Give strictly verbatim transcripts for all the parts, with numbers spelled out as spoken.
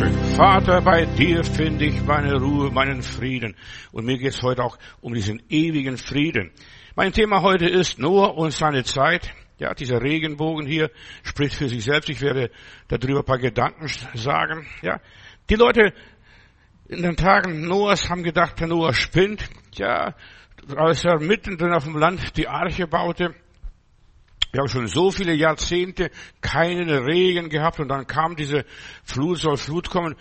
Dankeschön. Vater, bei dir finde ich meine Ruhe, meinen Frieden. Und mir geht es heute auch um diesen ewigen Frieden. Mein Thema heute ist Noah und seine Zeit. Ja, dieser Regenbogen hier spricht für sich selbst. Ich werde darüber ein paar Gedanken sagen. Ja, die Leute in den Tagen Noahs haben gedacht, der Noah spinnt. Ja, als er mittendrin auf dem Land die Arche baute. Wir haben schon so viele Jahrzehnte keinen Regen gehabt und dann kam diese Flut, soll Flut kommen.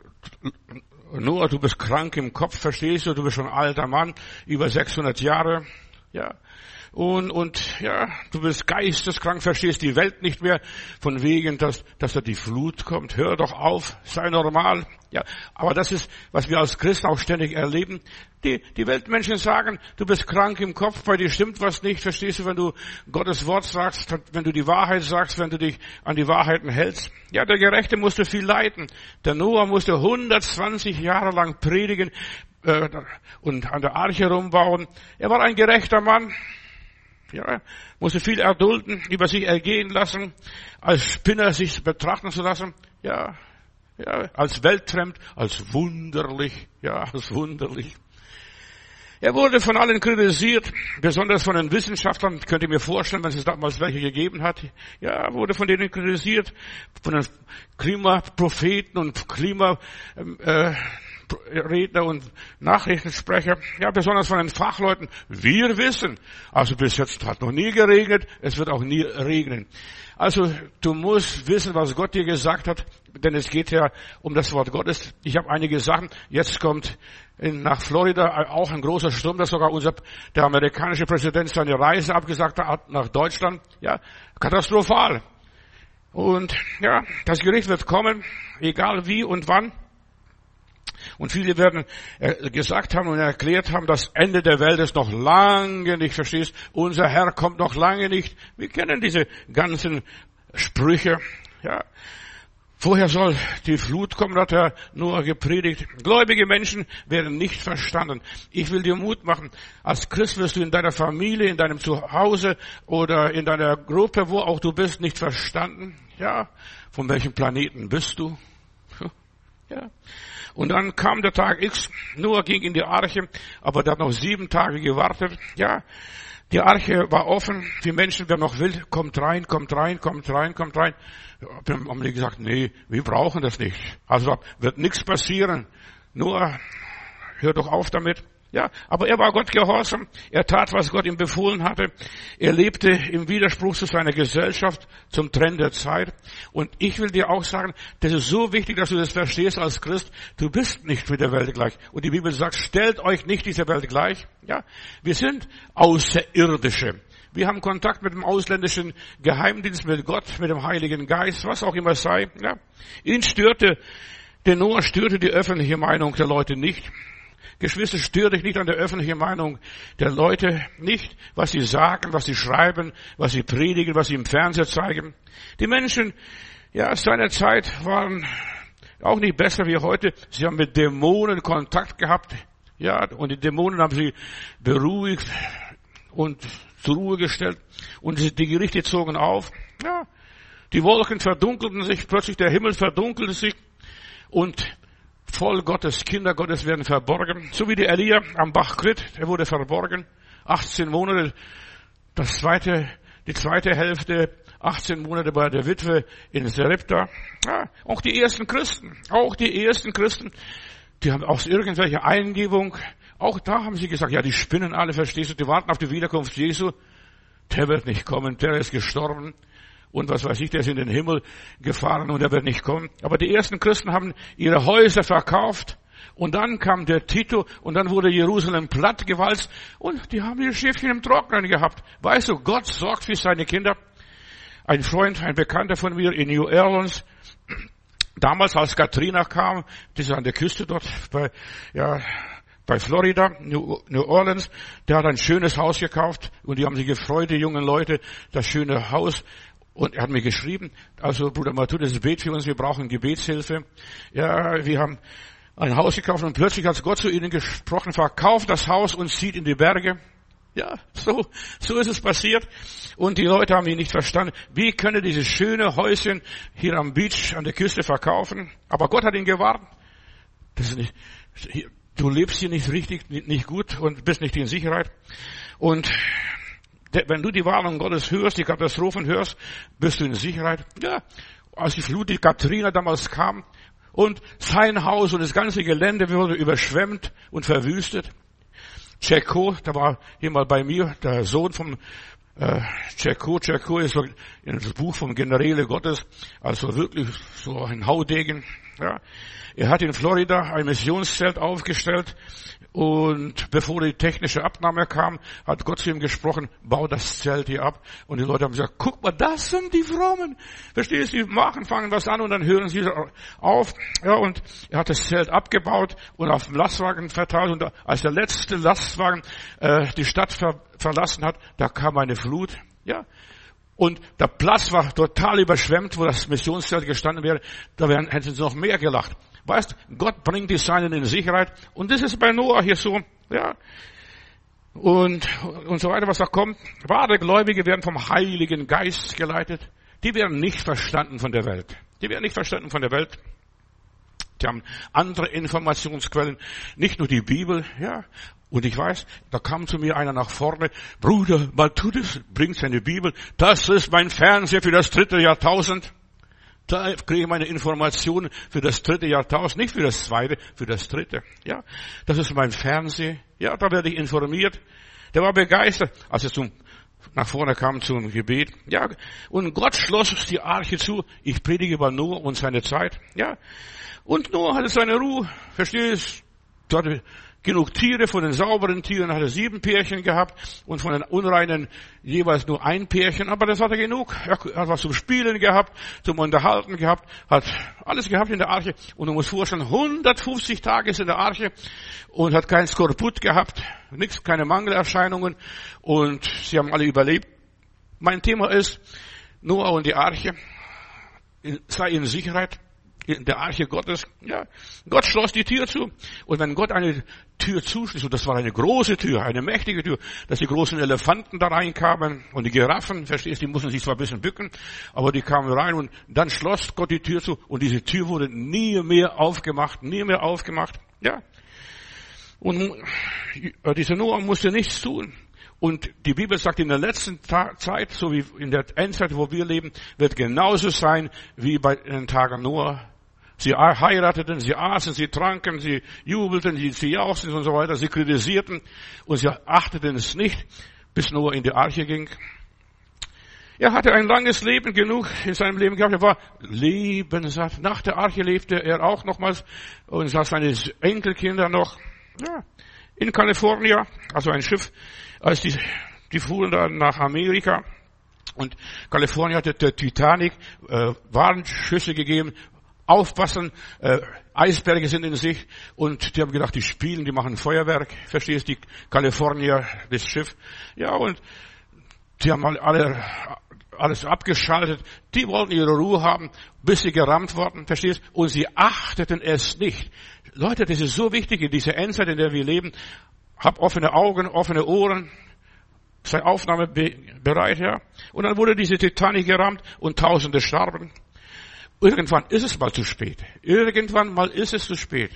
Noah, du bist krank im Kopf, verstehst du? Du bist schon ein alter Mann, über sechshundert Jahre, ja. Und, und, ja, du bist geisteskrank, verstehst die Welt nicht mehr, von wegen, dass, dass da die Flut kommt. Hör doch auf, sei normal. Ja, aber das ist, was wir als Christen auch ständig erleben. Die, die Weltmenschen sagen, du bist krank im Kopf, bei dir stimmt was nicht, verstehst du, wenn du Gottes Wort sagst, wenn du die Wahrheit sagst, wenn du dich an die Wahrheiten hältst. Ja, der Gerechte musste viel leiden. Der Noah musste hundertzwanzig Jahre lang predigen, äh, und an der Arche rumbauen. Er war ein gerechter Mann. Ja, musste viel erdulden, über sich ergehen lassen, als Spinner sich betrachten zu lassen. Ja, ja, als weltfremd, als wunderlich, ja, als wunderlich. Er wurde von allen kritisiert, besonders von den Wissenschaftlern, könnt ihr mir vorstellen, wenn es damals welche gegeben hat. Ja, wurde von denen kritisiert, von den Klimapropheten und Klima, äh, Redner und Nachrichtensprecher, ja, besonders von den Fachleuten. Wir wissen, also bis jetzt hat noch nie geregnet, es wird auch nie regnen. Also du musst wissen, was Gott dir gesagt hat, denn es geht ja um das Wort Gottes. Ich habe einige Sachen, jetzt kommt in, nach Florida auch ein großer Sturm, dass sogar unser, der amerikanische Präsident seine Reise abgesagt hat nach Deutschland. Ja, katastrophal. Und ja, das Gericht wird kommen, egal wie und wann. Und viele werden gesagt haben und erklärt haben, das Ende der Welt ist noch lange nicht, verstehst? Unser Herr kommt noch lange nicht. Wir kennen diese ganzen Sprüche, ja. Vorher soll die Flut kommen, hat er nur gepredigt. Gläubige Menschen werden nicht verstanden. Ich will dir Mut machen. Als Christ wirst du in deiner Familie, in deinem Zuhause oder in deiner Gruppe, wo auch du bist, nicht verstanden. Ja. Von welchem Planeten bist du? Ja. Und dann kam der Tag X, Noah ging in die Arche, aber der hat noch sieben Tage gewartet. Ja, die Arche war offen, die Menschen, wer noch will, kommt rein, kommt rein, kommt rein, kommt rein. Dann haben die gesagt, nee, wir brauchen das nicht. Also wird nichts passieren. Noah, hör doch auf damit. Ja, aber er war Gott gehorsam. Er tat, was Gott ihm befohlen hatte. Er lebte im Widerspruch zu seiner Gesellschaft, zum Trend der Zeit. Und ich will dir auch sagen, das ist so wichtig, dass du das verstehst als Christ. Du bist nicht mit der Welt gleich. Und die Bibel sagt, stellt euch nicht dieser Welt gleich. Ja, wir sind Außerirdische. Wir haben Kontakt mit dem ausländischen Geheimdienst, mit Gott, mit dem Heiligen Geist, was auch immer es sei. Ja, ihn störte, den Noah störte die öffentliche Meinung der Leute nicht. Geschwister, stör dich nicht an der öffentlichen Meinung der Leute nicht, was sie sagen, was sie schreiben, was sie predigen, was sie im Fernsehen zeigen. Die Menschen, ja, seiner Zeit waren auch nicht besser wie heute. Sie haben mit Dämonen Kontakt gehabt, ja, und die Dämonen haben sie beruhigt und zur Ruhe gestellt und die Gerichte zogen auf. Ja, die Wolken verdunkelten sich, plötzlich der Himmel verdunkelte sich und voll Gottes, Kinder Gottes werden verborgen. So wie die Elia am Bach Krit, er wurde verborgen. achtzehn Monate, das zweite, die zweite Hälfte, achtzehn Monate bei der Witwe in Sarepta. Ja, auch die ersten Christen, auch die ersten Christen, die haben aus irgendwelcher Eingebung, auch da haben sie gesagt, ja, die spinnen alle, verstehst du, die warten auf die Wiederkunft Jesu. Der wird nicht kommen, der ist gestorben. Und was weiß ich, der ist in den Himmel gefahren und er wird nicht kommen. Aber die ersten Christen haben ihre Häuser verkauft. Und dann kam der Tito und dann wurde Jerusalem plattgewalzt. Und die haben ihr Schiffchen im Trocknen gehabt. Weißt du, Gott sorgt für seine Kinder. Ein Freund, ein Bekannter von mir in New Orleans, damals als Katrina kam, das ist an der Küste dort bei, ja, bei Florida, New Orleans, der hat ein schönes Haus gekauft und die haben sich gefreut, die jungen Leute, das schöne Haus. Und er hat mir geschrieben, also Bruder Matthäus, bet für uns, wir brauchen Gebetshilfe. Ja, wir haben ein Haus gekauft und plötzlich hat Gott zu ihnen gesprochen, verkauft das Haus und zieht in die Berge. Ja, so, so ist es passiert. Und die Leute haben ihn nicht verstanden. Wie können dieses schöne Häuschen hier am Beach, an der Küste verkaufen? Aber Gott hat ihn gewarnt. Das ist nicht, du lebst hier nicht richtig, nicht gut und bist nicht in Sicherheit. Und wenn du die Warnung Gottes hörst, die Katastrophen hörst, bist du in Sicherheit. Ja, als die Flut, die Katrina damals kam und sein Haus und das ganze Gelände wurde überschwemmt und verwüstet. Tscheko, da war hier mal bei mir der Sohn vom äh, Tscheko. Tscheko ist so das Buch vom Generäle Gottes, also wirklich so ein Haudegen. Ja. Er hat in Florida ein Missionszelt aufgestellt und bevor die technische Abnahme kam, hat Gott zu ihm gesprochen, bau das Zelt hier ab. Und die Leute haben gesagt, guck mal, das sind die Frommen. Verstehst du, die machen, fangen das an und dann hören sie auf. Ja, und er hat das Zelt abgebaut und auf dem Lastwagen verteilt. Und als der letzte Lastwagen äh, die Stadt ver- verlassen hat, da kam eine Flut. Ja. Und der Platz war total überschwemmt, wo das Missionszelt gestanden wäre. Da wären, hätten sie noch mehr gelacht. Weißt, Gott bringt die Seinen in Sicherheit. Und das ist bei Noah hier so, ja. Und, und so weiter, was da kommt. Wahre Gläubige werden vom Heiligen Geist geleitet. Die werden nicht verstanden von der Welt. Die werden nicht verstanden von der Welt. Die haben andere Informationsquellen. Nicht nur die Bibel, ja. Und ich weiß, da kam zu mir einer nach vorne, Bruder, mal tu das, bringt seine Bibel. Das ist mein Fernseher für das dritte Jahrtausend. Da kriege ich meine Informationen für das dritte Jahrtausend, nicht für das zweite, für das dritte. Ja, das ist mein Fernseher. Ja, da werde ich informiert. Der war begeistert, als er zum, nach vorne kam zum Gebet. Ja, und Gott schloss die Arche zu. Ich predige über Noah und seine Zeit. Ja, und Noah hatte seine Ruhe. Verstehst du? Dort genug Tiere, von den sauberen Tieren hat er sieben Pärchen gehabt und von den unreinen jeweils nur ein Pärchen, aber das hat er genug. Er hat was zum Spielen gehabt, zum Unterhalten gehabt, hat alles gehabt in der Arche und du musst vorstellen, hundertfünfzig Tage ist in der Arche und hat keinen Skorbut gehabt, nichts, keine Mangelerscheinungen und sie haben alle überlebt. Mein Thema ist, Noah und die Arche, sei in Sicherheit. In der Arche Gottes, ja, Gott schloss die Tür zu. Und wenn Gott eine Tür zuschließt, und das war eine große Tür, eine mächtige Tür, dass die großen Elefanten da reinkamen und die Giraffen, verstehst du, die mussten sich zwar ein bisschen bücken, aber die kamen rein und dann schloss Gott die Tür zu und diese Tür wurde nie mehr aufgemacht, nie mehr aufgemacht, ja. Und dieser Noah musste nichts tun. Und die Bibel sagt, in der letzten Ta- Zeit, so wie in der Endzeit, wo wir leben, wird genauso sein wie bei den Tagen Noah. Sie heirateten, sie aßen, sie tranken, sie jubelten, sie, sie jauchzten und so weiter, sie kritisierten und sie achteten es nicht, bis Noah in die Arche ging. Er hatte ein langes Leben genug in seinem Leben gehabt, er war lebenssatt. Nach der Arche lebte er auch nochmals und sah seine Enkelkinder noch. Ja, in Kalifornien, also ein Schiff, als die, die fuhren dann nach Amerika und Kalifornien hatte der Titanic äh, Warnschüsse gegeben, aufpassen, äh, Eisberge sind in Sicht und die haben gedacht, die spielen, die machen Feuerwerk, verstehst du, die Kalifornier, das Schiff. Ja, und die haben alle alles abgeschaltet, die wollten ihre Ruhe haben, bis sie gerammt wurden, verstehst du, und sie achteten es nicht. Leute, das ist so wichtig in dieser Endzeit, in der wir leben. Hab offene Augen, offene Ohren, sei aufnahmebereit, ja. Und dann wurde diese Titanic gerammt und Tausende starben. Irgendwann ist es mal zu spät. Irgendwann mal ist es zu spät.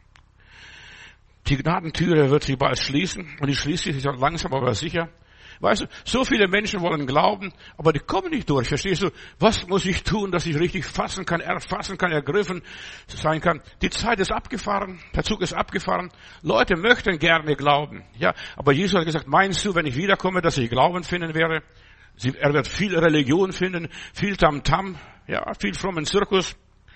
Die Gnadentüre wird sich bald schließen und die schließt sich langsam aber sicher. Weißt du, so viele Menschen wollen glauben, aber die kommen nicht durch. Verstehst du? Was muss ich tun, dass ich richtig fassen kann, erfassen kann, ergriffen sein kann? Die Zeit ist abgefahren, der Zug ist abgefahren. Leute möchten gerne glauben, ja. Aber Jesus hat gesagt, meinst du, wenn ich wiederkomme, dass ich Glauben finden werde? Sie, er wird viel Religion finden, viel Tamtam, ja, viel frommen Zirkus.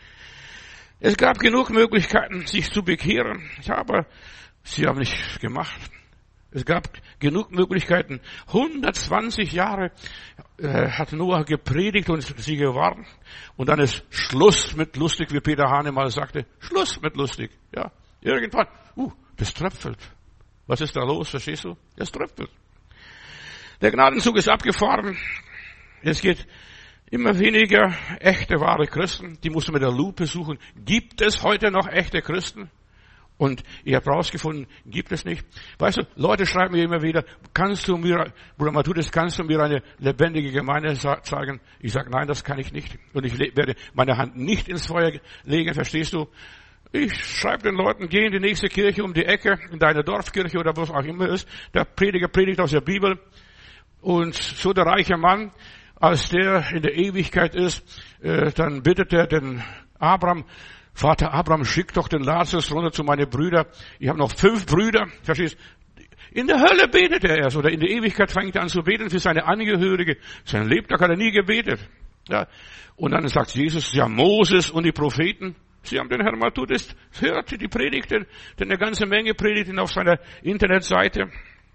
Es gab genug Möglichkeiten, sich zu bekehren, ja, aber sie haben nicht gemacht. Es gab genug Möglichkeiten. hundertzwanzig Jahre äh, hat Noah gepredigt und sie gewarnt. Und dann ist Schluss mit lustig, wie Peter Hane mal sagte. Schluss mit lustig. Ja, irgendwann. Uh, das tröpfelt. Was ist da los? Verstehst du? Das tröpfelt. Der Gnadenzug ist abgefahren. Es geht immer weniger echte, wahre Christen. Die muss man mit der Lupe suchen. Gibt es heute noch echte Christen? Und ich habe rausgefunden, gibt es nicht. Weißt du, Leute schreiben mir immer wieder, kannst du mir, Bruder Matthäus, kannst du mir eine lebendige Gemeinde zeigen? Ich sage, nein, das kann ich nicht. Und ich werde meine Hand nicht ins Feuer legen, verstehst du? Ich schreibe den Leuten, geh in die nächste Kirche um die Ecke, in deine Dorfkirche oder was auch immer ist. Der Prediger predigt aus der Bibel. Und so der reiche Mann, als der in der Ewigkeit ist, äh, dann bittet er den Abraham, Vater Abraham, schick doch den Lazarus runter zu meinen Brüdern. Ich habe noch fünf Brüder. Verstehst? In der Hölle betet er erst, oder in der Ewigkeit fängt er an zu beten für seine Angehörige. Sein Lebtag hat er nie gebetet. Ja. Und dann sagt Jesus, ja, Moses und die Propheten, sie haben den Herrn Matthäus, hört die Predigten, denn eine ganze Menge Predigten auf seiner Internetseite.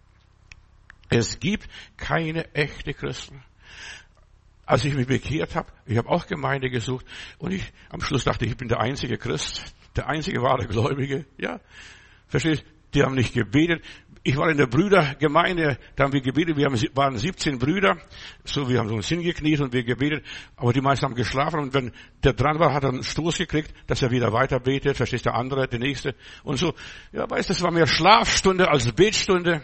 Es gibt keine echten Christen. Als ich mich bekehrt habe, ich habe auch Gemeinde gesucht und ich am Schluss dachte, ich bin der einzige Christ, der einzige wahre Gläubige. Ja, verstehst? Die haben nicht gebetet. Ich war in der Brüdergemeinde, da haben wir gebetet. Wir waren siebzehn Brüder, so wir haben uns hingekniet und wir gebetet. Aber die meisten haben geschlafen und wenn der dran war, hat er einen Stoß gekriegt, dass er wieder weiter betet. Verstehst? Der andere, der nächste und so. Ja, weißt du, das war mehr Schlafstunde als Betstunde.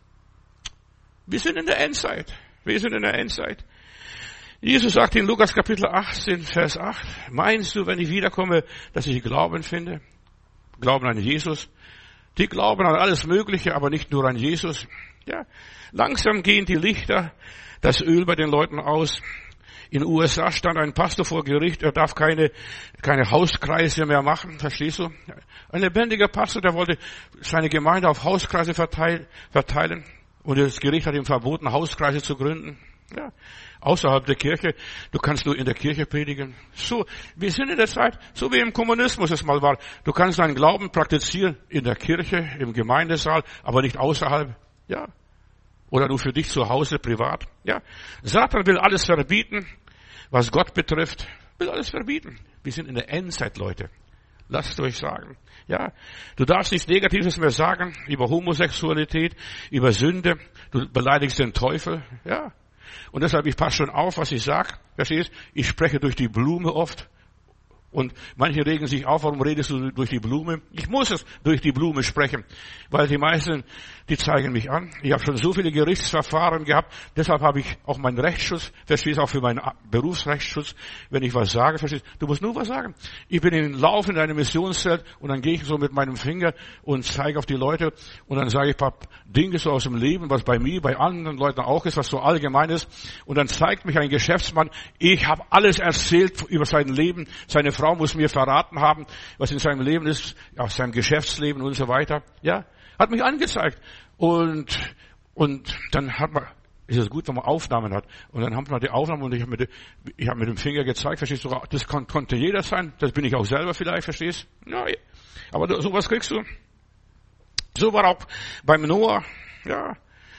Wir sind in der Endzeit. Wir sind in der Endzeit. Jesus sagt in Lukas Kapitel achtzehn, Vers acht, meinst du, wenn ich wiederkomme, dass ich Glauben finde? Glauben an Jesus. Die glauben an alles Mögliche, aber nicht nur an Jesus. Ja, langsam gehen die Lichter, das Öl bei den Leuten aus. In den U S A stand ein Pastor vor Gericht, er darf keine, keine Hauskreise mehr machen, verstehst du? Ein lebendiger Pastor, der wollte seine Gemeinde auf Hauskreise verteilen. Und das Gericht hat ihm verboten, Hauskreise zu gründen. Ja, außerhalb der Kirche. Du kannst nur in der Kirche predigen. So, wir sind in der Zeit, so wie im Kommunismus es mal war. Du kannst deinen Glauben praktizieren in der Kirche, im Gemeindesaal, aber nicht außerhalb. Ja. Oder nur für dich zu Hause, privat. Ja. Satan will alles verbieten, was Gott betrifft. Will alles verbieten. Wir sind in der Endzeit, Leute. Lasst euch sagen. Ja, du darfst nichts Negatives mehr sagen über Homosexualität, über Sünde. Du beleidigst den Teufel. Ja. Und deshalb, ich passe schon auf, was ich sage. Verstehst? Ich spreche durch die Blume oft. Und manche regen sich auf, warum redest du durch die Blume? Ich muss es durch die Blume sprechen, weil die meisten, die zeigen mich an. Ich habe schon so viele Gerichtsverfahren gehabt, deshalb habe ich auch meinen Rechtsschutz, verstehst, auch für meinen Berufsrechtsschutz, wenn ich was sage, verstehst, du musst nur was sagen. Ich bin in Lauf in einem Missionsfeld und dann gehe ich so mit meinem Finger und zeige auf die Leute und dann sage ich ein paar Dinge so aus dem Leben, was bei mir, bei anderen Leuten auch ist, was so allgemein ist. Und dann zeigt mich ein Geschäftsmann, ich habe alles erzählt über sein Leben, seine Frau Frau muss mir verraten haben, was in seinem Leben ist, aus seinem Geschäftsleben und so weiter. Ja, hat mich angezeigt. Und, und dann hat man, ist es gut, wenn man Aufnahmen hat. Und dann haben wir die Aufnahmen und ich habe mit, ich habe mit dem Finger gezeigt, verstehst du, das kon, konnte jeder sein. Das bin ich auch selber vielleicht, verstehst du? Ja, aber sowas kriegst du. So war auch beim Noah, ja.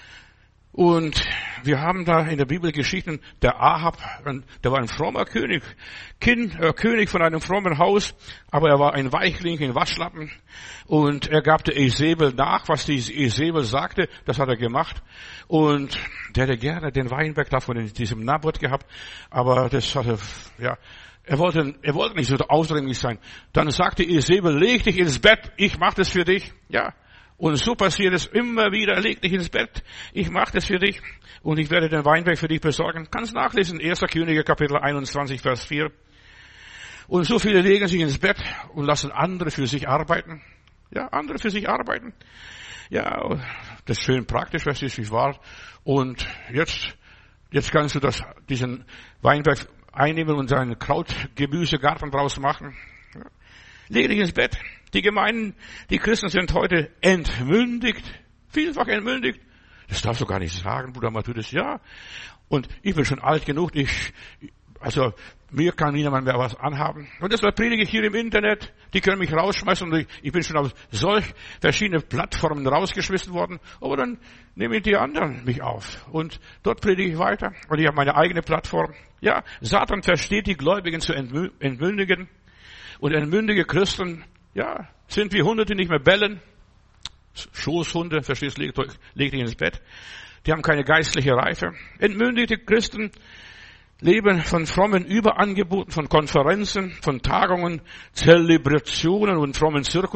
Und wir haben da in der Bibel Geschichten, der Ahab, der war ein frommer König, kind, äh, König von einem frommen Haus, aber er war ein Weichling, ein Waschlappen. Und er gab der Isabel nach, was die Isabel sagte, das hat er gemacht. Und der hätte gerne den Weinberg da von diesem Naboth gehabt, aber das hatte, ja, er wollte, er wollte nicht so aufdringlich sein. Dann sagte Isabel, leg dich ins Bett, ich mach das für dich, ja. Und so passiert es immer wieder, leg dich ins Bett, ich mache das für dich und ich werde den Weinberg für dich besorgen. Kannst nachlesen, erster Könige Kapitel einundzwanzig, Vers vier. Und so viele legen sich ins Bett und lassen andere für sich arbeiten. Ja, andere für sich arbeiten. Ja, das ist schön praktisch, was es nicht wahr. Und jetzt, jetzt kannst du das, diesen Weinberg einnehmen und einen Krautgemüsegarten draus machen. Ja. Leg dich ins Bett. Die Gemeinden, die Christen sind heute entmündigt, vielfach entmündigt. Das darfst du gar nicht sagen, Bruder Matthäus. Ja. Und ich bin schon alt genug, ich, also, mir kann niemand mehr was anhaben. Und deshalb predige ich hier im Internet. Die können mich rausschmeißen und ich, ich bin schon auf solch verschiedene Plattformen rausgeschmissen worden. Aber dann nehmen die anderen mich auf. Und dort predige ich weiter. Und ich habe meine eigene Plattform. Ja, Satan versteht die Gläubigen zu entmündigen. Und entmündige Christen, ja, sind wie Hunde, die nicht mehr bellen. Schoßhunde, verstehst du, leg, leg dich ins Bett. Die haben keine geistliche Reife. Entmündigte Christen leben von frommen Überangeboten, von Konferenzen, von Tagungen, Zelebrationen und frommen Zirkus.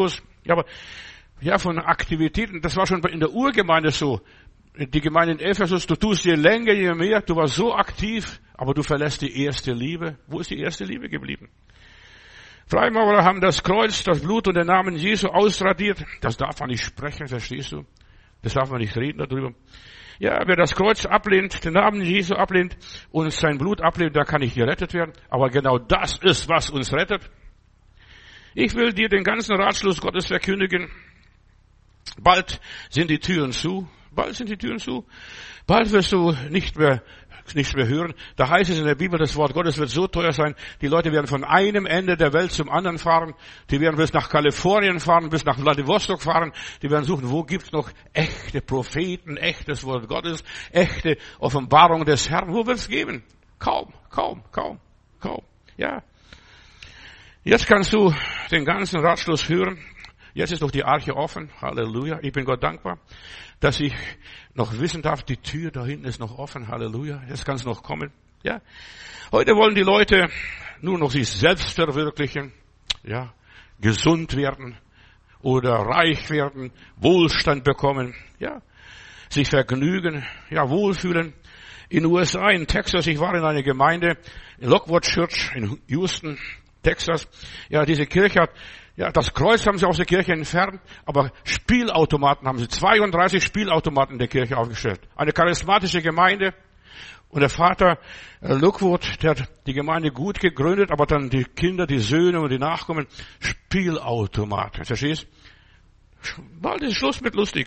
Ja, aber, ja, von Aktivitäten, das war schon in der Urgemeinde so. Die Gemeinde in Ephesus, du tust je länger, je mehr, du warst so aktiv, aber du verlässt die erste Liebe. Wo ist die erste Liebe geblieben? Freimaurer haben das Kreuz, das Blut und den Namen Jesu ausradiert. Das darf man nicht sprechen, verstehst du? Das darf man nicht reden darüber. Ja, wer das Kreuz ablehnt, den Namen Jesu ablehnt und sein Blut ablehnt, der kann nicht gerettet werden. Aber genau das ist, was uns rettet. Ich will dir den ganzen Ratschluss Gottes verkündigen. Bald sind die Türen zu. Bald sind die Türen zu. Bald wirst du nicht mehr, nichts mehr hören. Da heißt es in der Bibel, das Wort Gottes wird so teuer sein. Die Leute werden von einem Ende der Welt zum anderen fahren. Die werden bis nach Kalifornien fahren, bis nach Vladivostok fahren. Die werden suchen, wo gibt's noch echte Propheten, echtes Wort Gottes, echte Offenbarung des Herrn. Wo wird's geben? Kaum, kaum, kaum, kaum. Ja. Jetzt kannst du den ganzen Ratschluss hören. Jetzt ist doch die Arche offen. Halleluja. Ich bin Gott dankbar, dass ich noch wissen darf, die Tür da hinten ist noch offen. Halleluja. Jetzt kann es noch kommen. Ja. Heute wollen die Leute nur noch sich selbst verwirklichen. Ja. Gesund werden oder reich werden, Wohlstand bekommen. Ja. Sich vergnügen. Ja, wohlfühlen. In den U S A, in Texas, ich war in einer Gemeinde, in Lockwood Church in Houston, Texas. Ja, diese Kirche hat, ja, das Kreuz haben sie aus der Kirche entfernt, aber Spielautomaten haben sie, zweiunddreißig Spielautomaten in der Kirche aufgestellt. Eine charismatische Gemeinde. Und der Vater, äh, Lockwood, der hat die Gemeinde gut gegründet, aber dann die Kinder, die Söhne und die Nachkommen, Spielautomaten. Verstehst? Bald ist Schluss mit lustig.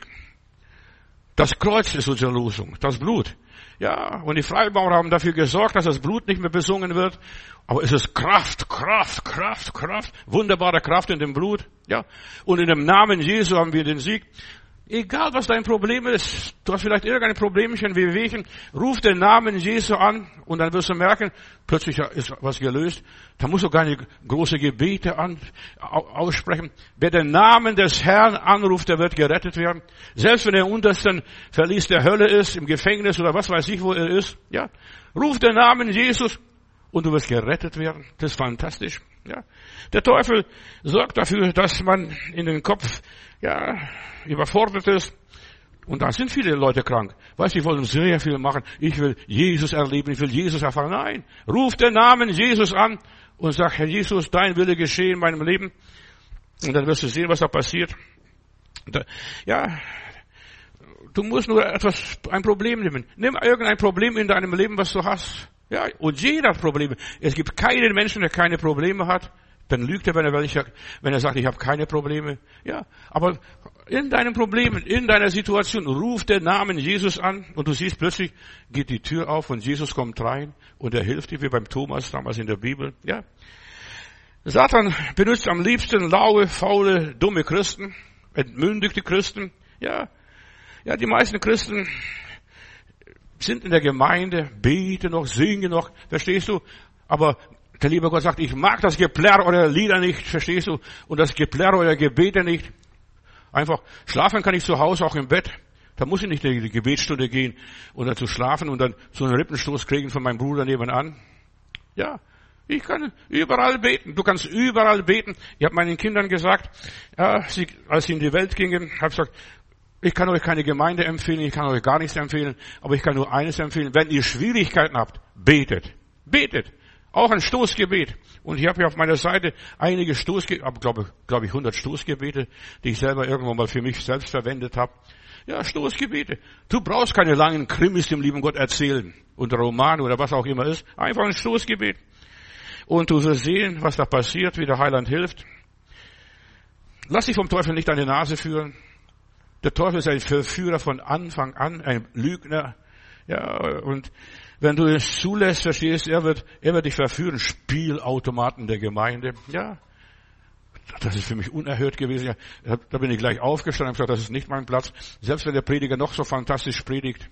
Das Kreuz ist unsere Lösung, das Blut. Ja, und die Freimaurer haben dafür gesorgt, dass das Blut nicht mehr besungen wird. Aber es ist Kraft, Kraft, Kraft, Kraft. Wunderbare Kraft in dem Blut. Ja, und in dem Namen Jesu haben wir den Sieg. Egal, was dein Problem ist, du hast vielleicht irgendein Problemchen, wie Wehchen, ruf den Namen Jesu an und dann wirst du merken, plötzlich ist was gelöst. Da musst du gar nicht große Gebete an, aussprechen. Wer den Namen des Herrn anruft, der wird gerettet werden. Selbst wenn er im untersten Verlies der Hölle ist, im Gefängnis oder was weiß ich, wo er ist, ja, ruf den Namen Jesus und du wirst gerettet werden. Das ist fantastisch. Ja, der Teufel sorgt dafür, dass man in den Kopf, ja, überfordert ist. Und da sind viele Leute krank. Weißt du, die wollen sehr viel machen. Ich will Jesus erleben, ich will Jesus erfahren. Nein, ruf den Namen Jesus an und sag, Herr Jesus, dein Wille geschehe in meinem Leben. Und dann wirst du sehen, was da passiert. Da, ja, du musst nur etwas, ein Problem nehmen. Nimm irgendein Problem in deinem Leben, was du hast. Ja, und jeder hat Probleme. Es gibt keinen Menschen, der keine Probleme hat. Dann lügt er, wenn er, welcher, wenn er sagt, ich habe keine Probleme. Ja, aber in deinen Problemen, in deiner Situation, ruf den Namen Jesus an und du siehst plötzlich, geht die Tür auf und Jesus kommt rein und er hilft dir, wie beim Thomas damals in der Bibel. Ja, Satan benutzt am liebsten laue, faule, dumme Christen, entmündigte Christen. Ja, ja, die meisten Christen sind in der Gemeinde, beten noch, singen noch, verstehst du? Aber der liebe Gott sagt, ich mag das Geplärr eurer Lieder nicht, verstehst du? Und das Geplärr eurer Gebete nicht. Einfach, schlafen kann ich zu Hause, auch im Bett. Da muss ich nicht in die Gebetsstunde gehen und dann zu schlafen und dann so einen Rippenstoß kriegen von meinem Bruder nebenan. Ja, ich kann überall beten. Du kannst überall beten. Ich habe meinen Kindern gesagt, ja, sie, als sie in die Welt gingen, habe ich gesagt, ich kann euch keine Gemeinde empfehlen, ich kann euch gar nichts empfehlen, aber ich kann nur eines empfehlen. Wenn ihr Schwierigkeiten habt, betet. Betet. Auch ein Stoßgebet. Und ich habe hier auf meiner Seite einige Stoßgebete, glaube glaube ich hundert Stoßgebete, die ich selber irgendwann mal für mich selbst verwendet habe. Ja, Stoßgebete. Du brauchst keine langen Krimis dem lieben Gott erzählen und Romane oder was auch immer ist. Einfach ein Stoßgebet. Und du wirst sehen, was da passiert, wie der Heiland hilft. Lass dich vom Teufel nicht an die Nase führen. Der Teufel ist ein Verführer von Anfang an, ein Lügner. Ja, und wenn du es zulässt, verstehst, er wird, er wird dich verführen. Spielautomaten der Gemeinde. Ja, das ist für mich unerhört gewesen. Ja, da bin ich gleich aufgestanden und gesagt, das ist nicht mein Platz. Selbst wenn der Prediger noch so fantastisch predigt.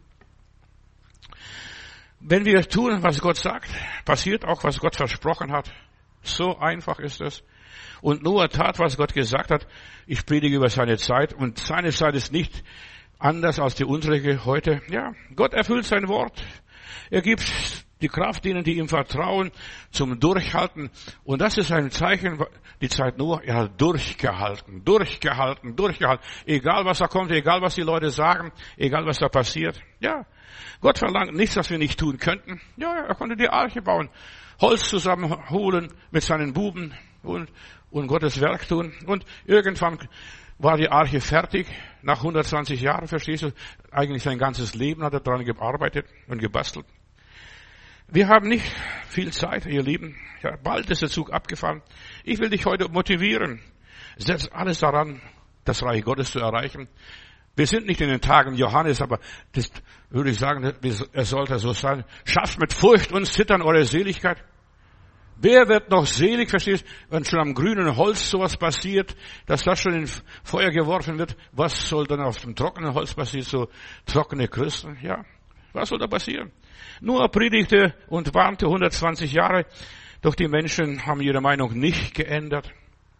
Wenn wir tun, was Gott sagt, passiert auch, was Gott versprochen hat. So einfach ist es. Und Noah tat, was Gott gesagt hat. Ich predige über seine Zeit und seine Zeit ist nicht anders als die unsere heute. Ja, Gott erfüllt sein Wort. Er gibt Die Kraft denen, die ihm vertrauen, zum Durchhalten. Und das ist ein Zeichen, die Zeit Noah, er hat durchgehalten, durchgehalten, durchgehalten. Egal was da kommt, egal was die Leute sagen, egal was da passiert. Ja, Gott verlangt nichts, was wir nicht tun könnten. Ja, er konnte die Arche bauen, Holz zusammenholen mit seinen Buben und, und Gottes Werk tun. Und irgendwann war die Arche fertig, nach hundertzwanzig Jahren, verstehst du? Eigentlich sein ganzes Leben hat er daran gearbeitet und gebastelt. Wir haben nicht viel Zeit, ihr Lieben. Ja, bald ist der Zug abgefahren. Ich will dich heute motivieren. Setz alles daran, das Reich Gottes zu erreichen. Wir sind nicht in den Tagen Johannes, aber das würde ich sagen, es sollte so sein. Schafft mit Furcht und Zittern eure Seligkeit. Wer wird noch selig, verstehst du, wenn schon am grünen Holz sowas passiert, dass das schon in Feuer geworfen wird? Was soll dann auf dem trockenen Holz passieren, so trockene Christen? Ja, was soll da passieren? Noah predigte und warnte hundertzwanzig Jahre, doch die Menschen haben ihre Meinung nicht geändert.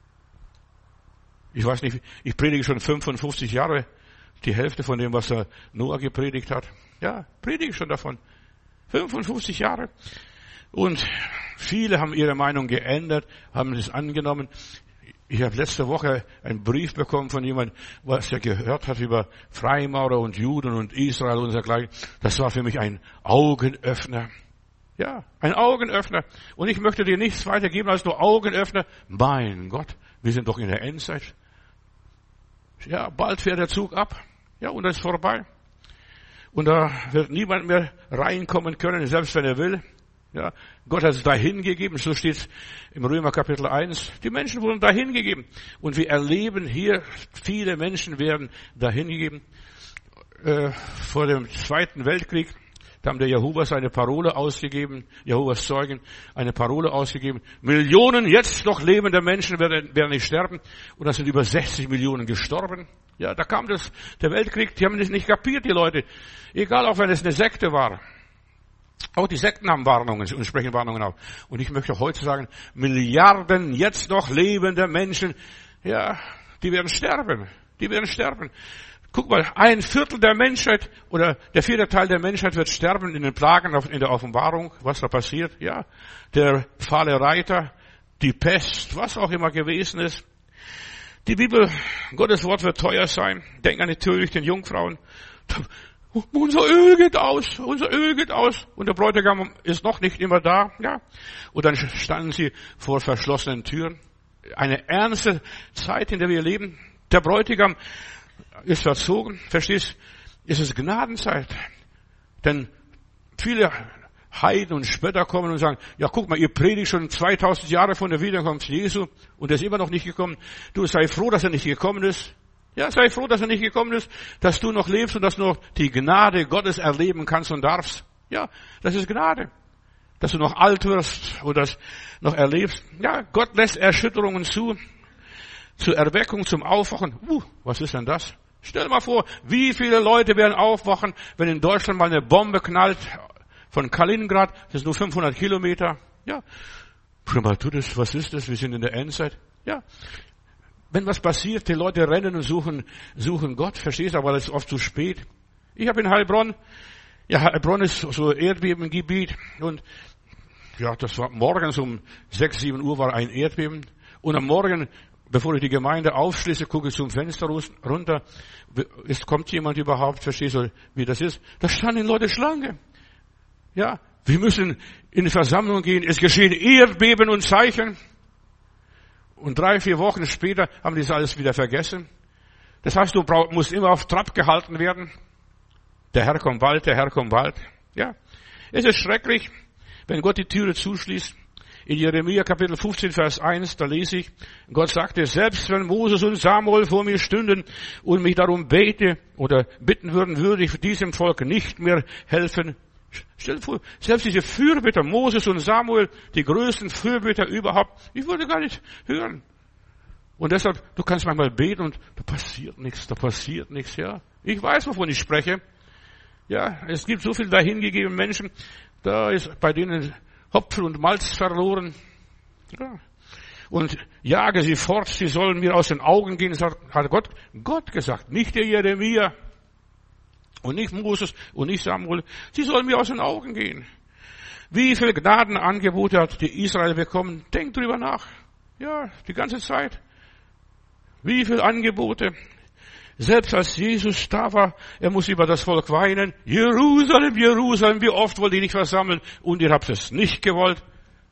Ich weiß nicht, ich predige schon fünfundfünfzig Jahre, die Hälfte von dem, was der Noah gepredigt hat. Ja, predige schon davon. fünfundfünfzig Jahre. Und viele haben ihre Meinung geändert, haben es angenommen. Ich habe letzte Woche einen Brief bekommen von jemandem, was er gehört hat über Freimaurer und Juden und Israel und dergleichen. Das war für mich ein Augenöffner. Ja, ein Augenöffner. Und ich möchte dir nichts weitergeben als nur Augenöffner. Mein Gott, wir sind doch in der Endzeit. Ja, bald fährt der Zug ab. Ja, und das ist vorbei. Und da wird niemand mehr reinkommen können, selbst wenn er will. Ja, Gott hat es dahin gegeben, so steht es im Römer Kapitel eins. Die Menschen wurden dahin gegeben. Und wir erleben hier, viele Menschen werden dahin gegeben. Äh, vor dem Zweiten Weltkrieg, da haben der Jehovas eine Parole ausgegeben, Jehovas Zeugen eine Parole ausgegeben. Millionen jetzt noch lebende Menschen werden, werden nicht sterben. Und da sind über sechzig Millionen gestorben. Ja, da kam das, der Weltkrieg, die haben das nicht kapiert, die Leute. Egal, auch wenn es eine Sekte war. Auch die Sekten haben Warnungen und sprechen Warnungen auf. Und ich möchte heute sagen, Milliarden jetzt noch lebende Menschen, ja, die werden sterben. Die werden sterben. Guck mal, ein Viertel der Menschheit oder der vierte Teil der Menschheit wird sterben in den Plagen in der Offenbarung. Was da passiert? Ja, der fahle Reiter, die Pest, was auch immer gewesen ist. Die Bibel, Gottes Wort wird teuer sein. Denk an die törichten Jungfrauen. Unser Öl geht aus, unser Öl geht aus. Und der Bräutigam ist noch nicht immer da. Ja. Und dann standen sie vor verschlossenen Türen. Eine ernste Zeit, in der wir leben. Der Bräutigam ist verzogen. Verstehst? Es ist Gnadenzeit. Denn viele Heiden und Spötter kommen und sagen, ja guck mal, ihr predigt schon zweitausend Jahre von der Wiederkunft Jesu und er ist immer noch nicht gekommen. Du sei froh, dass er nicht gekommen ist. Ja, sei froh, dass er nicht gekommen ist, dass du noch lebst und dass du noch die Gnade Gottes erleben kannst und darfst. Ja, das ist Gnade. Dass du noch alt wirst oder das noch erlebst. Ja, Gott lässt Erschütterungen zu, zur Erweckung, zum Aufwachen. Uh, was ist denn das? Stell dir mal vor, wie viele Leute werden aufwachen, wenn in Deutschland mal eine Bombe knallt von Kaliningrad, das ist nur fünfhundert Kilometer. Ja, schon mal, tu das, was ist das? Wir sind in der Endzeit. Ja. Wenn was passiert, die Leute rennen und suchen, suchen Gott, verstehst du, aber das ist oft zu spät. Ich habe in Heilbronn, ja, Heilbronn ist so ein Erdbebengebiet und ja, das war morgens um sechs, sieben Uhr war ein Erdbeben und am Morgen, bevor ich die Gemeinde aufschließe, gucke ich zum Fenster runter, es kommt jemand überhaupt, verstehst du, wie das ist? Da standen Leute Schlange. Ja, wir müssen in die Versammlung gehen, es geschehen Erdbeben und Zeichen. Und drei, vier Wochen später haben die das alles wieder vergessen. Das heißt, du brauch, musst immer auf Trab gehalten werden. Der Herr kommt bald, der Herr kommt bald. Ja, es ist schrecklich, wenn Gott die Türe zuschließt. In Jeremia Kapitel fünfzehn, Vers eins, da lese ich, Gott sagte, selbst wenn Moses und Samuel vor mir stünden und mich darum bete oder bitten würden, würde ich diesem Volk nicht mehr helfen. Stell dir vor, selbst diese Fürbitter, Moses und Samuel, die größten Fürbitter überhaupt, ich würde gar nicht hören. Und deshalb, du kannst manchmal beten und da passiert nichts, da passiert nichts, ja. Ich weiß, wovon ich spreche. Ja, es gibt so viele dahingegebene Menschen, da ist bei denen Hopfen und Malz verloren. Ja. Und jage sie fort, sie sollen mir aus den Augen gehen, hat Gott, Gott gesagt, nicht der Jeremia. Und nicht Moses und nicht Samuel. Sie sollen mir aus den Augen gehen. Wie viele Gnadenangebote hat die Israel bekommen? Denkt drüber nach. Ja, die ganze Zeit. Wie viele Angebote? Selbst als Jesus da war, er muss über das Volk weinen. Jerusalem, Jerusalem, wie oft wollt ihr dich versammeln? Und ihr habt es nicht gewollt.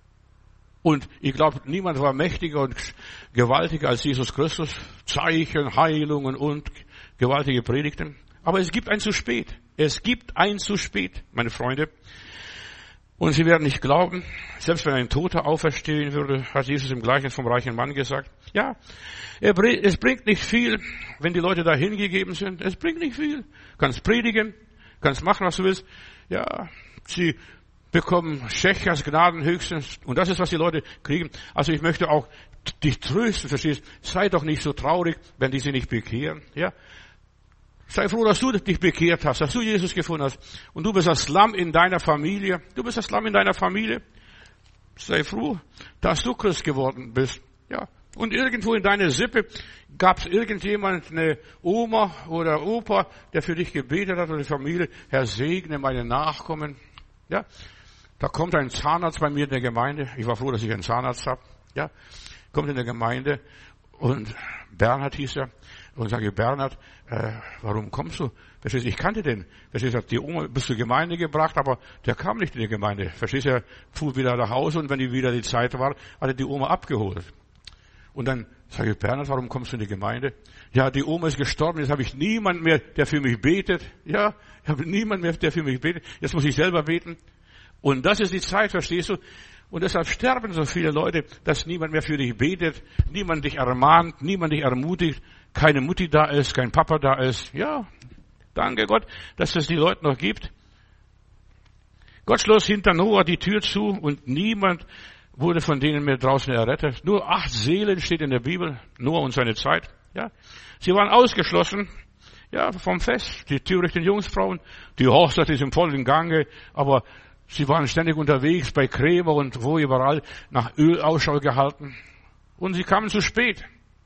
Und ich glaube, niemand war mächtiger und gewaltiger als Jesus Christus. Zeichen, Heilungen und gewaltige Predigten. Aber es gibt ein zu spät. Es gibt ein zu spät, meine Freunde. Und sie werden nicht glauben, selbst wenn ein Toter auferstehen würde, hat Jesus im Gleichnis vom reichen Mann gesagt. Ja, es bringt nicht viel, wenn die Leute da hingegeben sind. Es bringt nicht viel. Kannst predigen, kannst machen, was du willst. Ja, sie bekommen Schechers Gnaden höchstens. Und das ist, was die Leute kriegen. Also ich möchte auch dich trösten, verstehst? Sei doch nicht so traurig, wenn die sich nicht bekehren. Ja, sei froh, dass du dich bekehrt hast, dass du Jesus gefunden hast. Und du bist das Lamm in deiner Familie. Du bist das Lamm in deiner Familie. Sei froh, dass du Christ geworden bist. Ja. Und irgendwo in deiner Sippe gab es irgendjemand, eine Oma oder Opa, der für dich gebetet hat oder die Familie. Herr, segne meine Nachkommen. Ja. Da kommt ein Zahnarzt bei mir in der Gemeinde. Ich war froh, dass ich einen Zahnarzt habe. Ja. Kommt in der Gemeinde und Bernhard hieß er. Und sage, Bernhard, äh, warum kommst du? Verstehst du, ich kannte den. Verstehst du, die Oma bis zur Gemeinde gebracht, aber der kam nicht in die Gemeinde. Verstehst du, er fuhr wieder nach Hause und wenn die wieder die Zeit war, hat er die Oma abgeholt. Und dann sage ich, Bernhard, warum kommst du in die Gemeinde? Ja, die Oma ist gestorben, jetzt habe ich niemand mehr, der für mich betet. Ja, ich habe niemand mehr, der für mich betet. Jetzt muss ich selber beten. Und das ist die Zeit, verstehst du? Und deshalb sterben so viele Leute, dass niemand mehr für dich betet, niemand dich ermahnt, niemand dich ermutigt, keine Mutti da ist, kein Papa da ist. Ja, danke Gott, dass es die Leute noch gibt. Gott schloss hinter Noah die Tür zu und niemand wurde von denen mehr draußen errettet. Nur acht Seelen steht in der Bibel, Noah und seine Zeit. Ja, sie waren ausgeschlossen, ja, vom Fest. Die törichten Jungfrauen, die Hochzeit ist im vollen Gange, aber sie waren ständig unterwegs bei Krämer und wo überall nach Öl Ausschau gehalten. Und sie kamen zu spät.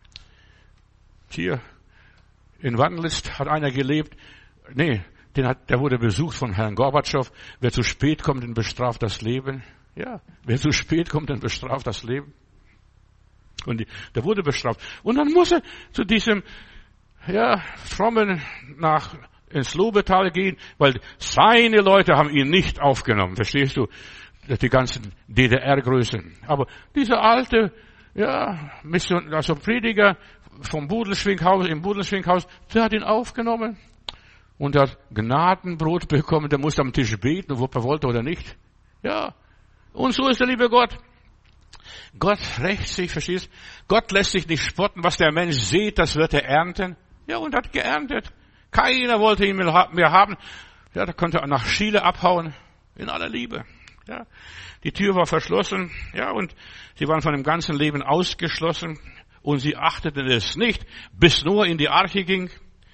Hier in Wandlitz hat einer gelebt, nee, den hat, der wurde besucht von Herrn Gorbatschow. Wer zu spät kommt, den bestraft das Leben. Ja, wer zu spät kommt, den bestraft das Leben. Und die, der wurde bestraft. Und dann muss er zu diesem, ja, frommen nach ins Lobetal gehen, weil seine Leute haben ihn nicht aufgenommen. Verstehst du? Die ganzen D D R-Größen. Aber dieser alte, ja, Mission, also Prediger vom Budelschwinghaus, im Budelschwinghaus, der hat ihn aufgenommen und hat Gnadenbrot bekommen, der musste am Tisch beten, ob er wollte oder nicht. Ja. Und so ist der liebe Gott. Gott rächt sich, verstehst? Gott lässt sich nicht spotten. Was der Mensch sieht, das wird er ernten. Ja, und hat geerntet. Keiner wollte ihn mehr haben. Ja, da konnte er nach Chile abhauen. In aller Liebe. Ja. Die Tür war verschlossen. Ja, und sie waren von dem ganzen Leben ausgeschlossen. Und sie achteten es nicht, bis Noah in die Arche ging.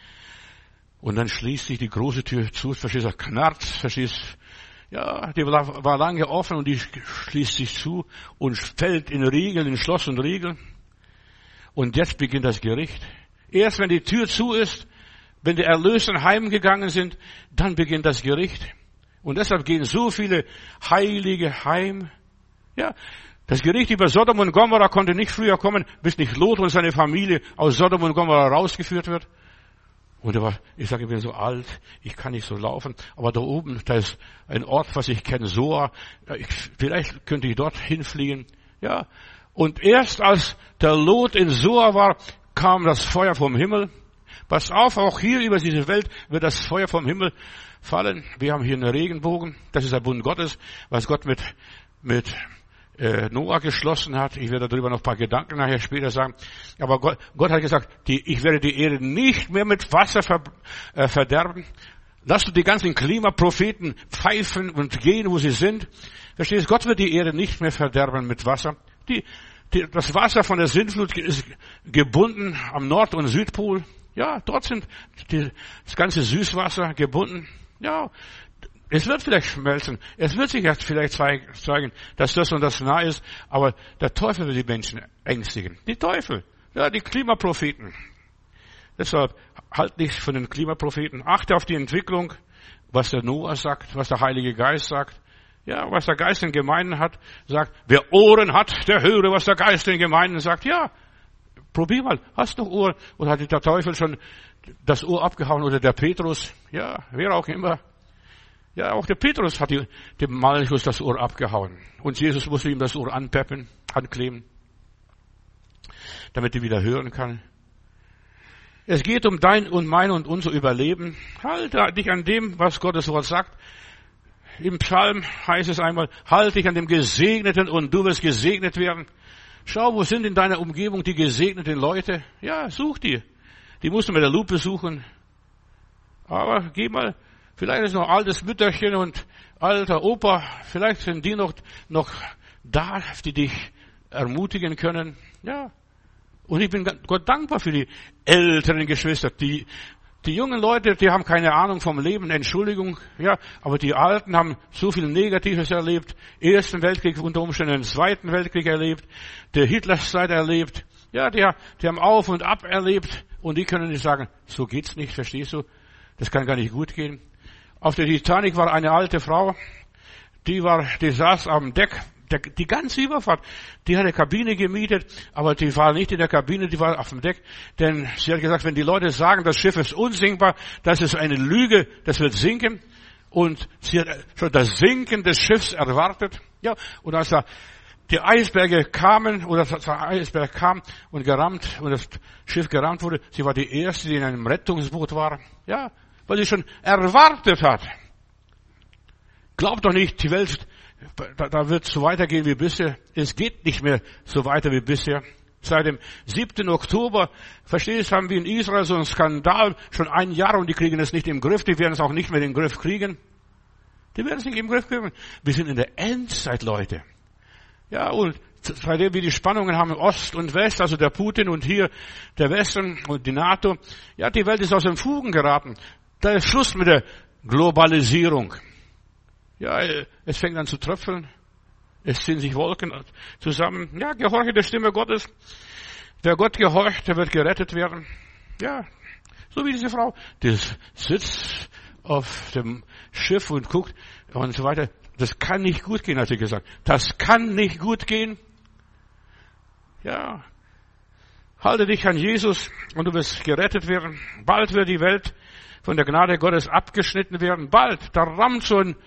Und dann schließt sich die große Tür zu, verstehst du, knarrt, verstehst du. Ja, die war, war lange offen und die schließt sich zu und fällt in Riegel, in Schloss und Riegel. Und jetzt beginnt das Gericht. Erst wenn die Tür zu ist, wenn die Erlösten heimgegangen sind, dann beginnt das Gericht. Und deshalb gehen so viele Heilige heim. Ja, das Gericht über Sodom und Gomorra konnte nicht früher kommen, bis nicht Lot und seine Familie aus Sodom und Gomorra rausgeführt wird. Und er war, ich sage, ich bin so alt, ich kann nicht so laufen. Aber da oben, da ist ein Ort, was ich kenne, Soa. Ich, vielleicht könnte ich dort hinfliehen. Ja. Und erst als der Lot in Soa war, kam das Feuer vom Himmel. Pass auf, auch hier über diese Welt wird das Feuer vom Himmel fallen. Wir haben hier einen Regenbogen. Das ist der Bund Gottes, was Gott mit, mit äh, Noah geschlossen hat. Ich werde darüber noch ein paar Gedanken nachher später sagen. Aber Gott, Gott hat gesagt, die, ich werde die Erde nicht mehr mit Wasser ver, äh, verderben. Lass du die ganzen Klimapropheten pfeifen und gehen, wo sie sind. Verstehst du? Gott wird die Erde nicht mehr verderben mit Wasser. Die, die, das Wasser von der Sintflut ist gebunden am Nord- und Südpol. Ja, dort sind die, das ganze Süßwasser gebunden. Ja, es wird vielleicht schmelzen. Es wird sich erst vielleicht zeigen, dass das und das nah ist. Aber der Teufel will die Menschen ängstigen. Die Teufel. Ja, die Klimapropheten. Deshalb halt nichts von den Klimapropheten. Achte auf die Entwicklung, was der Noah sagt, was der Heilige Geist sagt. Ja, was der Geist in Gemeinden hat, sagt, wer Ohren hat, der höre, was der Geist in Gemeinden sagt. Ja, probier mal, hast du Ohren? Oder hat der Teufel schon das Ohr abgehauen oder der Petrus? Ja, wer auch immer. Ja, auch der Petrus hat die, dem Malchus das Ohr abgehauen. Und Jesus musste ihm das Ohr anpeppen, ankleben, damit er wieder hören kann. Es geht um dein und mein und unser Überleben. Halte dich an dem, was Gottes Wort sagt. Im Psalm heißt es einmal, halte dich an dem Gesegneten und du wirst gesegnet werden. Schau, wo sind in deiner Umgebung die gesegneten Leute? Ja, such die. Die musst du mit der Lupe suchen. Aber geh mal, vielleicht ist noch altes Mütterchen und alter Opa, vielleicht sind die noch, noch da, die dich ermutigen können. Ja. Und ich bin Gott dankbar für die älteren Geschwister. Die, die jungen Leute, die haben keine Ahnung vom Leben, Entschuldigung, ja, aber die Alten haben so viel Negatives erlebt. Ersten Weltkrieg, unter Umständen den Zweiten Weltkrieg erlebt, der Hitlerzeit erlebt. Ja, die, die haben Auf und Ab erlebt und die können nicht sagen, so geht's nicht, verstehst du? Das kann gar nicht gut gehen. Auf der Titanic war eine alte Frau, die war, die saß am Deck. Der, die ganze Überfahrt, die hat eine Kabine gemietet, aber die war nicht in der Kabine, die war auf dem Deck. Denn sie hat gesagt, wenn die Leute sagen, das Schiff ist unsinkbar, das ist eine Lüge, das wird sinken. Und sie hat schon das Sinken des Schiffs erwartet. Ja, und als da die Eisberge kamen, oder der Eisberg kam und gerammt, und das Schiff gerammt wurde, sie war die Erste, die in einem Rettungsboot war. Ja, weil sie schon erwartet hat. Glaubt doch nicht, die Welt, Da, da wird es so weitergehen wie bisher. Es geht nicht mehr so weiter wie bisher. Seit dem siebten Oktober, verstehst du, haben wir in Israel so einen Skandal, schon ein Jahr und die kriegen es nicht im Griff. Die werden es auch nicht mehr in den Griff kriegen. Die werden es nicht im Griff kriegen. Wir sind in der Endzeit, Leute. Ja, und seitdem wir die Spannungen haben, Ost und West, also der Putin und hier der Westen und die NATO, ja, die Welt ist aus den Fugen geraten. Da ist Schluss mit der Globalisierung. Ja, es fängt an zu tröpfeln. Es ziehen sich Wolken zusammen. Ja, gehorche der Stimme Gottes. Wer Gott gehorcht, der wird gerettet werden. Ja, so wie diese Frau. Die sitzt auf dem Schiff und guckt und so weiter. Das kann nicht gut gehen, hat sie gesagt. Das kann nicht gut gehen. Ja, halte dich an Jesus und du wirst gerettet werden. Bald wird die Welt von der Gnade Gottes abgeschnitten werden. Bald, da rammt so ein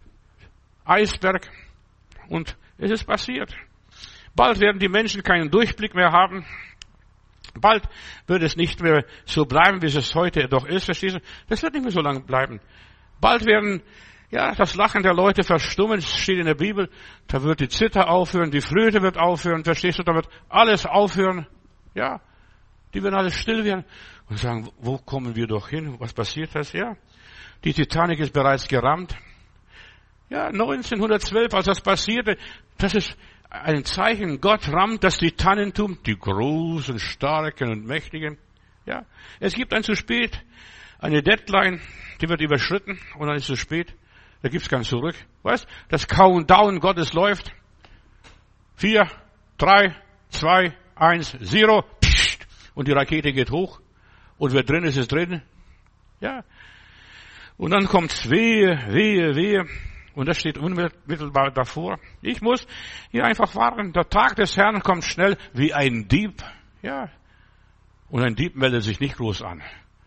Eisberg und es ist passiert. Bald werden die Menschen keinen Durchblick mehr haben. Bald wird es nicht mehr so bleiben, wie es heute doch ist. Verstehst du? Das wird nicht mehr so lange bleiben. Bald werden, ja, das Lachen der Leute verstummen. Es steht in der Bibel, da wird die Zither aufhören, die Flöte wird aufhören. Verstehst du? Da wird alles aufhören. Ja, die werden alles still werden und sagen, wo kommen wir doch hin? Was passiert das? Ja, die Titanic ist bereits gerammt. Ja, neunzehnhundertzwölf, als das passierte, das ist ein Zeichen. Gott rammt das Titannentum, die großen, starken und mächtigen. Ja, es gibt ein zu spät, eine Deadline, die wird überschritten und dann ist es zu spät. Da gibt's kein Zurück. Weißt? Das Countdown Gottes läuft. Vier, drei, zwei, eins, zero. Pssst, und die Rakete geht hoch. Und wer drin ist, ist drin. Ja. Und dann kommt's wehe, wehe, wehe. Und das steht unmittelbar davor. Ich muss hier einfach warten. Der Tag des Herrn kommt schnell wie ein Dieb. Ja. Und ein Dieb meldet sich nicht groß an.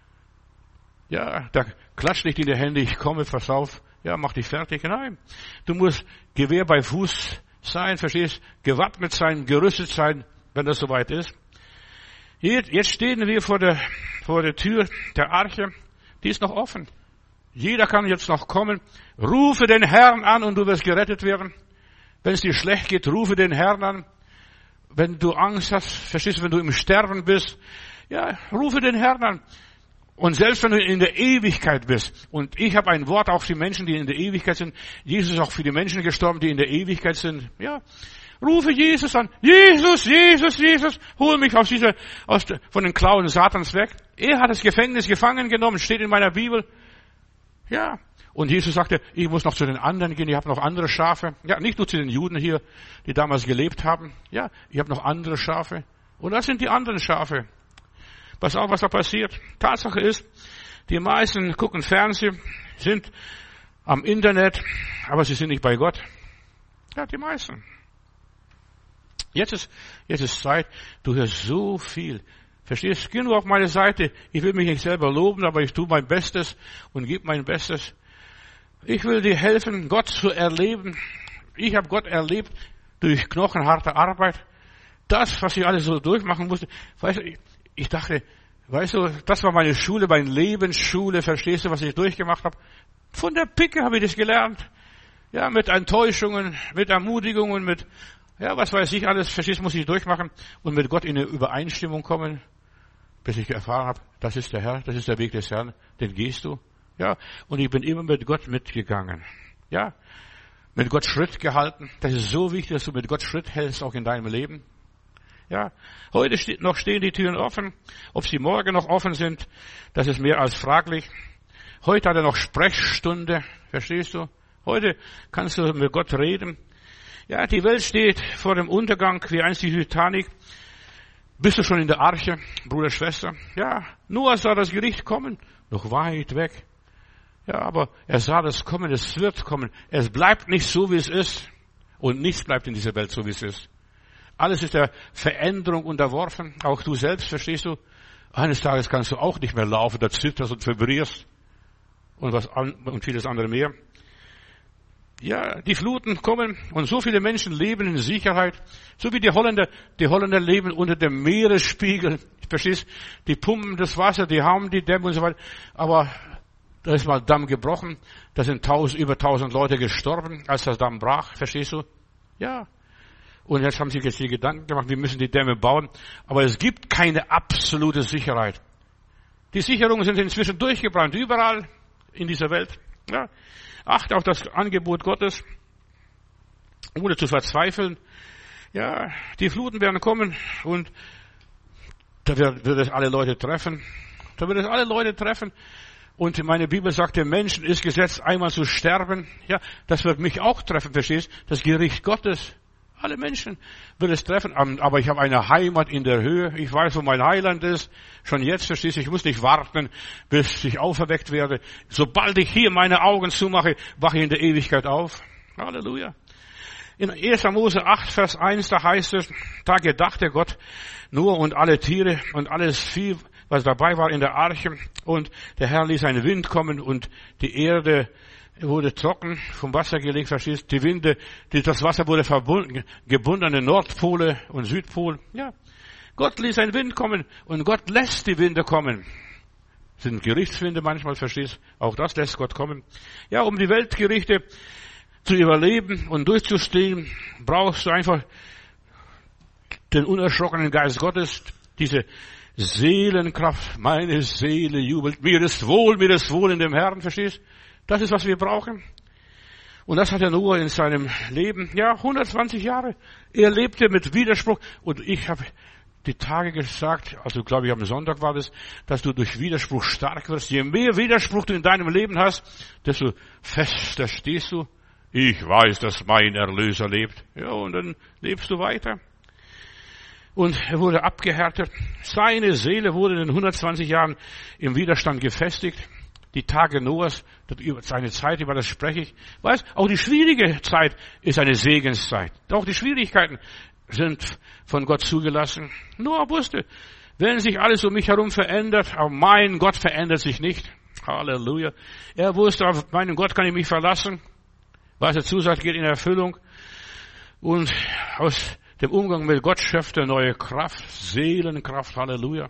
Ja, da klatscht nicht in die Hände, ich komme, pass auf. Ja, mach dich fertig. Nein. Du musst Gewehr bei Fuß sein, verstehst? Gewappnet sein, gerüstet sein, wenn das soweit ist. Jetzt stehen wir vor der, vor der Tür der Arche. Die ist noch offen. Jeder kann jetzt noch kommen. Rufe den Herrn an und du wirst gerettet werden. Wenn es dir schlecht geht, rufe den Herrn an. Wenn du Angst hast, verstehst du, wenn du im Sterben bist, ja, rufe den Herrn an. Und selbst wenn du in der Ewigkeit bist, und ich habe ein Wort auch für Menschen, die in der Ewigkeit sind, Jesus ist auch für die Menschen gestorben, die in der Ewigkeit sind, ja, rufe Jesus an. Jesus, Jesus, Jesus, hol mich aus dieser, aus der, von den Klauen Satans weg. Er hat das Gefängnis gefangen genommen, steht in meiner Bibel. Ja, und Jesus sagte, ich muss noch zu den anderen gehen, ich habe noch andere Schafe. Ja, nicht nur zu den Juden hier, die damals gelebt haben. Ja, ich habe noch andere Schafe. Und das sind die anderen Schafe. Pass auf, was da passiert. Tatsache ist, die meisten gucken Fernsehen, sind am Internet, aber sie sind nicht bei Gott. Ja, die meisten. Jetzt ist, jetzt ist Zeit, du hörst so viel. Verstehst du? Geh nur auf meine Seite. Ich will mich nicht selber loben, aber ich tue mein Bestes und gebe mein Bestes. Ich will dir helfen, Gott zu erleben. Ich habe Gott erlebt durch knochenharte Arbeit. Das, was ich alles so durchmachen musste. Weißt du, ich, ich dachte, weißt du, das war meine Schule, meine Lebensschule. Verstehst du, was ich durchgemacht habe? Von der Picke habe ich das gelernt. Ja, mit Enttäuschungen, mit Ermutigungen, mit, ja, was weiß ich alles. Verstehst du, muss ich durchmachen und mit Gott in eine Übereinstimmung kommen, bis ich erfahren habe, das ist der Herr, das ist der Weg des Herrn, den gehst du. Ja, und ich bin immer mit Gott mitgegangen. Ja, mit Gott Schritt gehalten. Das ist so wichtig, dass du mit Gott Schritt hältst, auch in deinem Leben. Ja, heute steht, noch stehen die Türen offen. Ob sie morgen noch offen sind, das ist mehr als fraglich. Heute hat er noch Sprechstunde, verstehst du? Heute kannst du mit Gott reden. Ja, die Welt steht vor dem Untergang, wie einst die Titanic. Bist du schon in der Arche, Bruder, Schwester? Ja, Noah sah das Gericht kommen, noch weit weg. Ja, aber er sah das kommen, es wird kommen. Es bleibt nicht so, wie es ist. Und nichts bleibt in dieser Welt so, wie es ist. Alles ist der Veränderung unterworfen. Auch du selbst, verstehst du? Eines Tages kannst du auch nicht mehr laufen, da zitterst und vibrierst. Und was an, und vieles andere mehr. Ja, die Fluten kommen und so viele Menschen leben in Sicherheit. So wie die Holländer, die Holländer leben unter dem Meeresspiegel. Verstehst? Die pumpen das Wasser, die haben die Dämme und so weiter. Aber da ist mal Damm gebrochen. Da sind tausend, über tausend Leute gestorben, als das Damm brach. Verstehst du? Ja. Und jetzt haben sie sich die Gedanken gemacht, wir müssen die Dämme bauen. Aber es gibt keine absolute Sicherheit. Die Sicherungen sind inzwischen durchgebrannt, überall in dieser Welt. Ja. Achte auf das Angebot Gottes, ohne zu verzweifeln. Ja, die Fluten werden kommen und da wird, wird es alle Leute treffen. Da wird es alle Leute treffen. Und meine Bibel sagt, dem Menschen ist gesetzt, einmal zu sterben. Ja, das wird mich auch treffen, verstehst? Das Gericht Gottes. Alle Menschen wird es treffen. Aber ich habe eine Heimat in der Höhe. Ich weiß, wo mein Heiland ist. Schon jetzt, verstehst du, ich muss nicht warten, bis ich auferweckt werde. Sobald ich hier meine Augen zumache, wache ich in der Ewigkeit auf. Halleluja. In erster Mose acht, Vers eins, da heißt es, da gedachte Gott Noah und alle Tiere und alles Vieh, was dabei war in der Arche. Und der Herr ließ einen Wind kommen und die Erde wurde trocken, vom Wasser gelegt, verstehst, die Winde, die, das Wasser wurde verbunden, gebunden an den Nordpole und Südpol. Ja. Gott ließ einen Wind kommen und Gott lässt die Winde kommen. Das sind Gerichtswinde manchmal, verstehst, auch das lässt Gott kommen. Ja, um die Weltgerichte zu überleben und durchzustehen, brauchst du einfach den unerschrockenen Geist Gottes, diese Seelenkraft. Meine Seele jubelt, mir ist wohl, mir ist wohl in dem Herrn, verstehst? Das ist, was wir brauchen. Und das hat er Noah in seinem Leben, ja, hundertzwanzig Jahre. Er lebte mit Widerspruch. Und ich habe die Tage gesagt, also glaube ich am Sonntag war das, dass du durch Widerspruch stark wirst. Je mehr Widerspruch du in deinem Leben hast, desto fester stehst du. Ich weiß, dass mein Erlöser lebt. Ja, und dann lebst du weiter. Und er wurde abgehärtet. Seine Seele wurde in den hundertzwanzig Jahren im Widerstand gefestigt. Die Tage Noahs, seine Zeit, über das spreche ich. Weißt, auch die schwierige Zeit ist eine Segenszeit. Auch die Schwierigkeiten sind von Gott zugelassen. Noah wusste, wenn sich alles um mich herum verändert, aber mein Gott verändert sich nicht. Halleluja. Er wusste, auf meinen Gott kann ich mich verlassen. Was er zusagt, geht in Erfüllung. Und aus dem Umgang mit Gott schöpft er neue Kraft, Seelenkraft. Halleluja.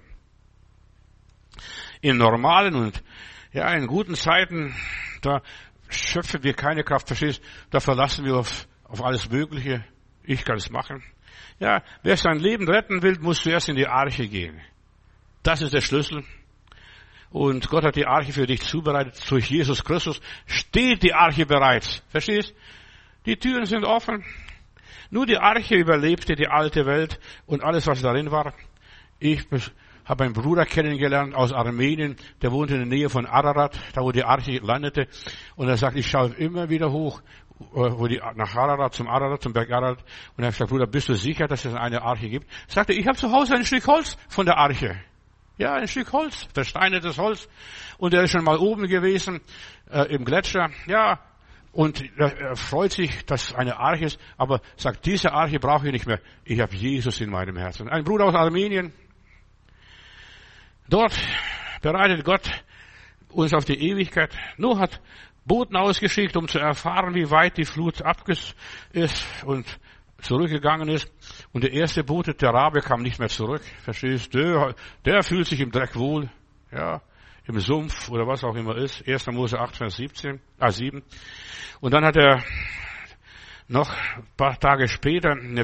In normalen und ja, in guten Zeiten, da schöpfen wir keine Kraft, verstehst? Da verlassen wir auf, auf alles Mögliche. Ich kann es machen. Ja, wer sein Leben retten will, muss zuerst in die Arche gehen. Das ist der Schlüssel. Und Gott hat die Arche für dich zubereitet. Durch Jesus Christus steht die Arche bereits. Verstehst? Die Türen sind offen. Nur die Arche überlebte die alte Welt und alles, was darin war. Ich habe einen Bruder kennengelernt aus Armenien, der wohnte in der Nähe von Ararat, da wo die Arche landete. Und er sagt, ich schaue immer wieder hoch, wo die, nach Ararat, zum Ararat, zum Berg Ararat. Und er hat gesagt, Bruder, bist du sicher, dass es eine Arche gibt? Er sagte, ich habe zu Hause ein Stück Holz von der Arche. Ja, ein Stück Holz, versteinertes Holz. Und er ist schon mal oben gewesen, äh, im Gletscher. Ja, und er freut sich, dass es eine Arche ist. Aber sagt, diese Arche brauche ich nicht mehr. Ich habe Jesus in meinem Herzen. Ein Bruder aus Armenien. Dort bereitet Gott uns auf die Ewigkeit. Noah hat Boten ausgeschickt, um zu erfahren, wie weit die Flut abges ist und zurückgegangen ist. Und der erste Bote, der Rabe, kam nicht mehr zurück. Verstehst du? Der, der fühlt sich im Dreck wohl. Ja, im Sumpf oder was auch immer ist. erster Mose acht, Vers siebzehn, ah, sieben. Und dann hat er noch ein paar Tage später eine,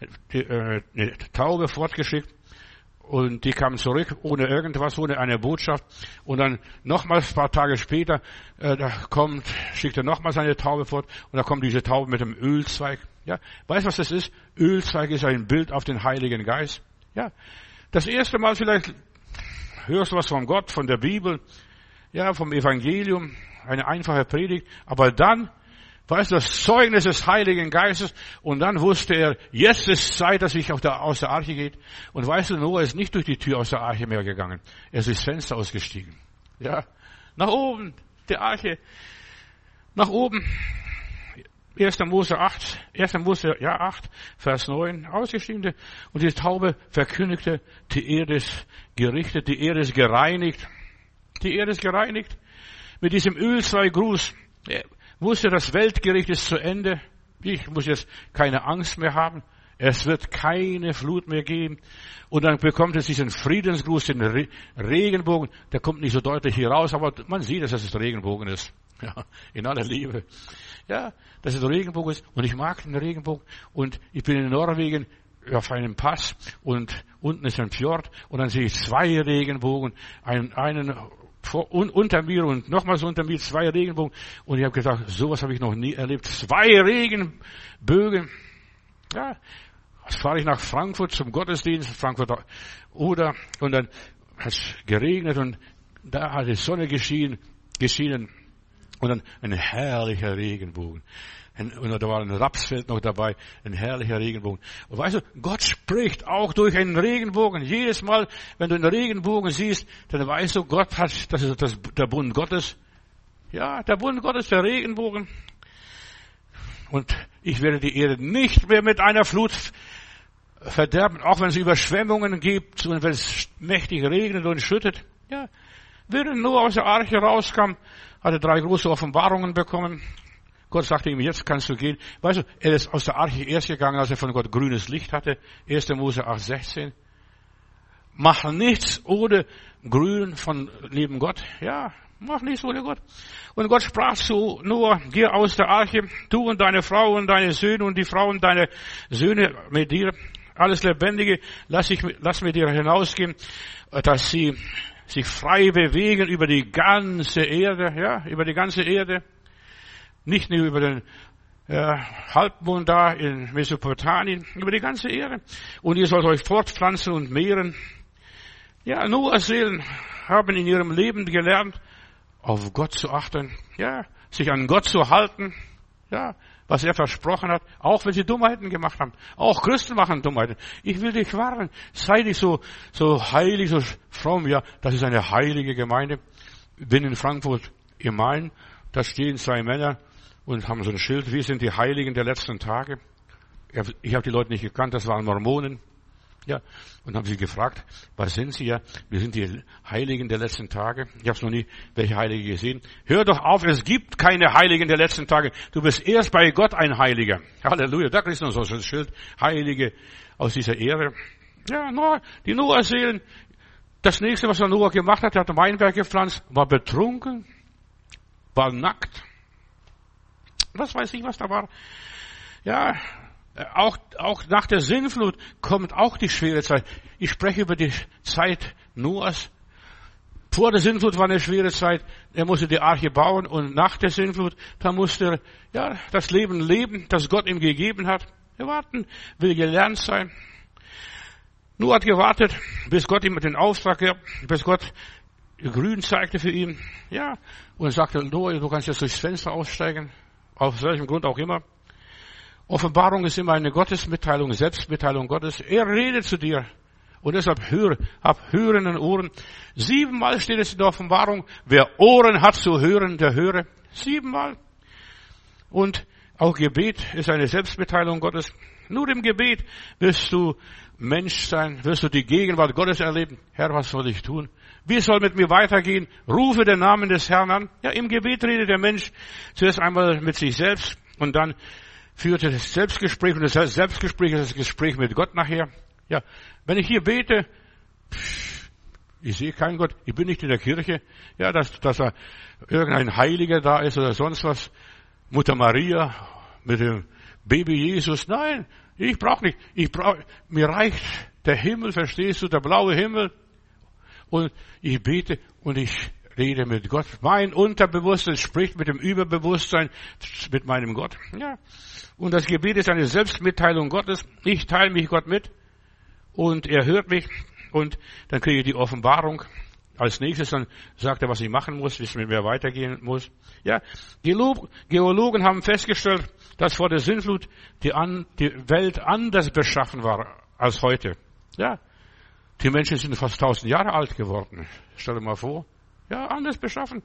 eine Taube fortgeschickt. Und die kamen zurück, ohne irgendwas, ohne eine Botschaft. Und dann nochmals ein paar Tage später, äh, da kommt, schickt er nochmals eine Taube fort. Und da kommt diese Taube mit dem Ölzweig. Ja, weißt du, was das ist? Ölzweig ist ein Bild auf den Heiligen Geist. Ja, das erste Mal vielleicht hörst du was von Gott, von der Bibel, ja, vom Evangelium, eine einfache Predigt. Aber dann, weißt du, das Zeugnis des Heiligen Geistes. Und dann wusste er, jetzt ist Zeit, dass ich auf der, aus der Arche geht. Und weißt du, Noah ist nicht durch die Tür aus der Arche mehr gegangen. Er ist durchs Fenster ausgestiegen. Ja, nach oben, der Arche, nach oben. erster Mose acht, erster Mose, ja, acht, Vers neun, ausgestiegen. Und die Taube verkündigte, die Erde ist gerichtet, die Erde ist gereinigt. Die Erde ist gereinigt. Mit diesem Ölzweiggruß wusste, das Weltgericht ist zu Ende. Ich muss jetzt keine Angst mehr haben. Es wird keine Flut mehr geben. Und dann bekommt es diesen Friedensgruß, den Re- Regenbogen. Der kommt nicht so deutlich hier raus, aber man sieht, dass es Regenbogen ist. Ja, in aller Liebe. Ja, dass es Regenbogen ist. Und ich mag den Regenbogen. Und ich bin in Norwegen auf einem Pass und unten ist ein Fjord. Und dann sehe ich zwei Regenbogen. Einen, einen vor, un, unter mir und nochmals unter mir zwei Regenbogen. Und ich habe gesagt, sowas habe ich noch nie erlebt. Zwei Regenbögen. Ja, jetzt fahre ich nach Frankfurt zum Gottesdienst, Frankfurt oder, und dann hat es geregnet und da hat die Sonne geschienen, geschienen und dann ein herrlicher Regenbogen. Und da war ein Rapsfeld noch dabei, ein herrlicher Regenbogen. Und weißt du, Gott spricht auch durch einen Regenbogen. Jedes Mal, wenn du einen Regenbogen siehst, dann weißt du, Gott hat, das ist das, der Bund Gottes. Ja, der Bund Gottes, der Regenbogen. Und ich werde die Erde nicht mehr mit einer Flut verderben, auch wenn es Überschwemmungen gibt und wenn es mächtig regnet und schüttet. Ja, während Noah aus der Arche rauskam, hat er drei große Offenbarungen bekommen. Gott sagte ihm, jetzt kannst du gehen. Weißt du, er ist aus der Arche erst gegangen, als er von Gott grünes Licht hatte. erster Mose acht, sechzehn. Mach nichts ohne Grün von lieben Gott. Ja, mach nichts ohne Gott. Und Gott sprach zu Noah, geh aus der Arche, du und deine Frau und deine Söhne und die Frauen deine Söhne mit dir. Alles Lebendige, lass, ich, lass mit dir hinausgehen, dass sie sich frei bewegen über die ganze Erde, ja, über die ganze Erde. Nicht nur über den äh, Halbmond da in Mesopotamien, über die ganze Erde. Und ihr sollt euch fortpflanzen und mehren. Ja, Noahs Seelen haben in ihrem Leben gelernt, auf Gott zu achten, ja, sich an Gott zu halten, ja, was er versprochen hat, auch wenn sie Dummheiten gemacht haben. Auch Christen machen Dummheiten. Ich will dich warnen, sei nicht so, so heilig, so fromm, ja, das ist eine heilige Gemeinde. Ich bin in Frankfurt im Main, da stehen zwei Männer und haben so ein Schild, wir sind die Heiligen der letzten Tage. Ich habe die Leute nicht gekannt, das waren Mormonen. Ja, und haben sie gefragt, was sind sie? Ja, wir sind die Heiligen der letzten Tage. Ich habe noch nie welche Heilige gesehen. Hör doch auf, es gibt keine Heiligen der letzten Tage. Du bist erst bei Gott ein Heiliger. Halleluja, da kriegst du noch so ein Schild. Heilige aus dieser Ehre. Ja, Noah, die Noah-Seelen. Das nächste, was der Noah gemacht hat, er hat Weinberg gepflanzt, war betrunken, war nackt. Was weiß ich, was da war. Ja, Auch, auch nach der Sintflut kommt auch die schwere Zeit. Ich spreche über die Zeit Noahs. Vor der Sintflut war eine schwere Zeit. Er musste die Arche bauen und nach der Sintflut, da musste er, ja, das Leben leben, das Gott ihm gegeben hat. Er warten, will gelernt sein. Noah hat gewartet, bis Gott ihm den Auftrag gab, bis Gott grün zeigte für ihn. Ja, und sagte, Noah, du kannst jetzt durchs Fenster aussteigen. Aus welchem Grund auch immer. Offenbarung ist immer eine Gottesmitteilung, Selbstmitteilung Gottes. Er redet zu dir. Und deshalb höre, hab hörenden Ohren. Siebenmal steht es in der Offenbarung, wer Ohren hat zu hören, der höre. Siebenmal. Und auch Gebet ist eine Selbstmitteilung Gottes. Nur im Gebet wirst du Mensch sein, wirst du die Gegenwart Gottes erleben. Herr, was soll ich tun? Wie soll mit mir weitergehen? Rufe den Namen des Herrn an. Ja, im Gebet redet der Mensch zuerst einmal mit sich selbst und dann führt er das Selbstgespräch und das Selbstgespräch ist das Gespräch mit Gott nachher. Ja, wenn ich hier bete, ich sehe keinen Gott, ich bin nicht in der Kirche, ja, dass, dass da irgendein Heiliger da ist oder sonst was, Mutter Maria mit dem Baby Jesus, nein, ich brauche nicht, ich brauche, mir reicht der Himmel, verstehst du, der blaue Himmel, und ich bete und ich rede mit Gott. Mein Unterbewusstsein spricht mit dem Überbewusstsein, mit meinem Gott, ja, und das Gebet ist eine Selbstmitteilung Gottes, ich teile mich Gott mit, und er hört mich, und dann kriege ich die Offenbarung. Als nächstes dann sagt er, was ich machen muss, wie es mit mir weitergehen muss. Ja, Geologen haben festgestellt, dass vor der Sintflut die, an, die Welt anders beschaffen war als heute. Ja, die Menschen sind fast tausend Jahre alt geworden. Stell dir mal vor. Ja, anders beschaffen.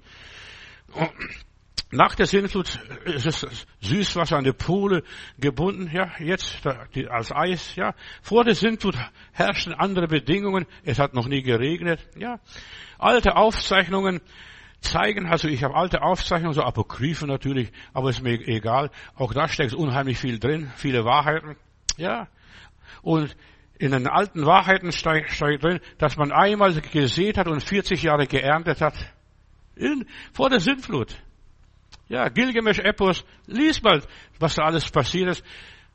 Und nach der Sintflut ist es Süßwasser an die Pole gebunden, ja, jetzt als Eis, ja. Vor der Sintflut herrschten andere Bedingungen, es hat noch nie geregnet, ja. Alte Aufzeichnungen zeigen, also ich habe alte Aufzeichnungen, so Apokryphen natürlich, aber ist mir egal, auch da steckt unheimlich viel drin, viele Wahrheiten, ja. Und in den alten Wahrheiten steht drin, dass man einmal gesät hat und vierzig Jahre geerntet hat, in, vor der Sintflut. Ja, Gilgamesch-Epos, lies mal, was da alles passiert ist.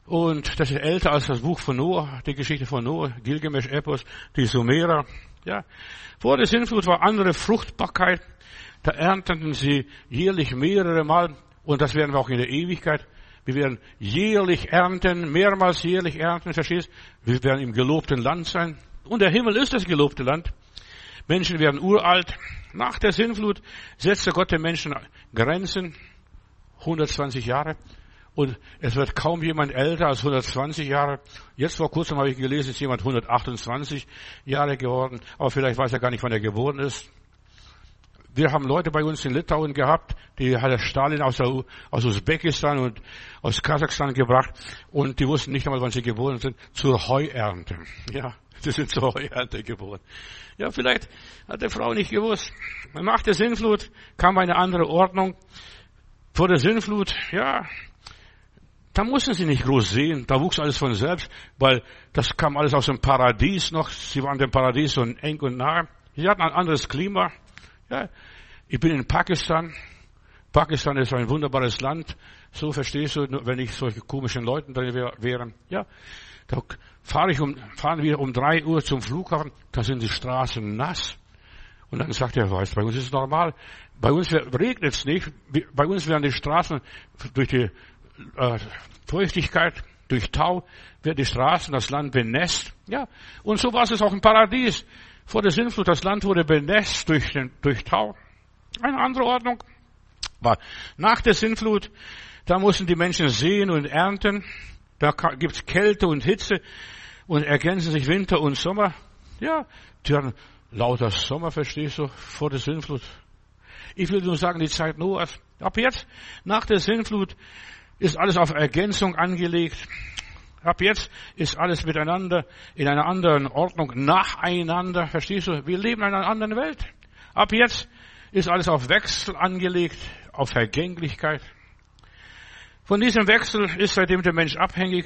Und das ist älter als das Buch von Noah, die Geschichte von Noah, Gilgamesch-Epos, die Sumerer. Ja, vor der Sintflut war andere Fruchtbarkeit. Da ernteten sie jährlich mehrere Mal. Und das werden wir auch in der Ewigkeit. Wir werden jährlich ernten, mehrmals jährlich ernten, verstehst? Wir werden im gelobten Land sein. Und der Himmel ist das gelobte Land. Menschen werden uralt. Nach der Sintflut setzte Gott den Menschen Grenzen, hundertzwanzig Jahre. Und es wird kaum jemand älter als hundertzwanzig Jahre. Jetzt vor kurzem habe ich gelesen, ist jemand hundertachtundzwanzig Jahre geworden. Aber vielleicht weiß er gar nicht, wann er geboren ist. Wir haben Leute bei uns in Litauen gehabt, die hat der Stalin aus, der, aus Usbekistan und aus Kasachstan gebracht. Und die wussten nicht einmal, wann sie geboren sind, zur Heuernte. Ja, sie sind zur Heuernte geboren. Ja, vielleicht hat die Frau nicht gewusst. Nach der Sintflut kam eine andere Ordnung. Vor der Sintflut, ja, da mussten sie nicht groß sehen. Da wuchs alles von selbst, weil das kam alles aus dem Paradies noch. Sie waren dem Paradies so eng und nah. Sie hatten ein anderes Klima. Ja, ich bin in Pakistan. Pakistan ist ein wunderbares Land. So verstehst du, wenn ich solche komischen Leuten drin wären. Ja, da fahre ich um, fahren wir um drei Uhr zum Flughafen. Da sind die Straßen nass. Und dann sagt er, weißt, bei uns ist es normal. Bei uns regnet es nicht. Bei uns werden die Straßen durch die äh, Feuchtigkeit, durch Tau, wird die Straßen, das Land benässt. Ja, und so war es auch im Paradies. Vor der Sintflut, das Land wurde benässt durch, den, durch Tau. Eine andere Ordnung war nach der Sintflut, da mussten die Menschen säen und ernten. Da gibt's Kälte und Hitze und ergänzen sich Winter und Sommer. Ja, die hatten lauter Sommer, verstehst du, vor der Sintflut. Ich will nur sagen, die Zeit Noahs. Ab jetzt, nach der Sintflut, ist alles auf Ergänzung angelegt. Ab jetzt ist alles miteinander in einer anderen Ordnung, nacheinander, verstehst du? Wir leben in einer anderen Welt. Ab jetzt ist alles auf Wechsel angelegt, auf Vergänglichkeit. Von diesem Wechsel ist seitdem der Mensch abhängig.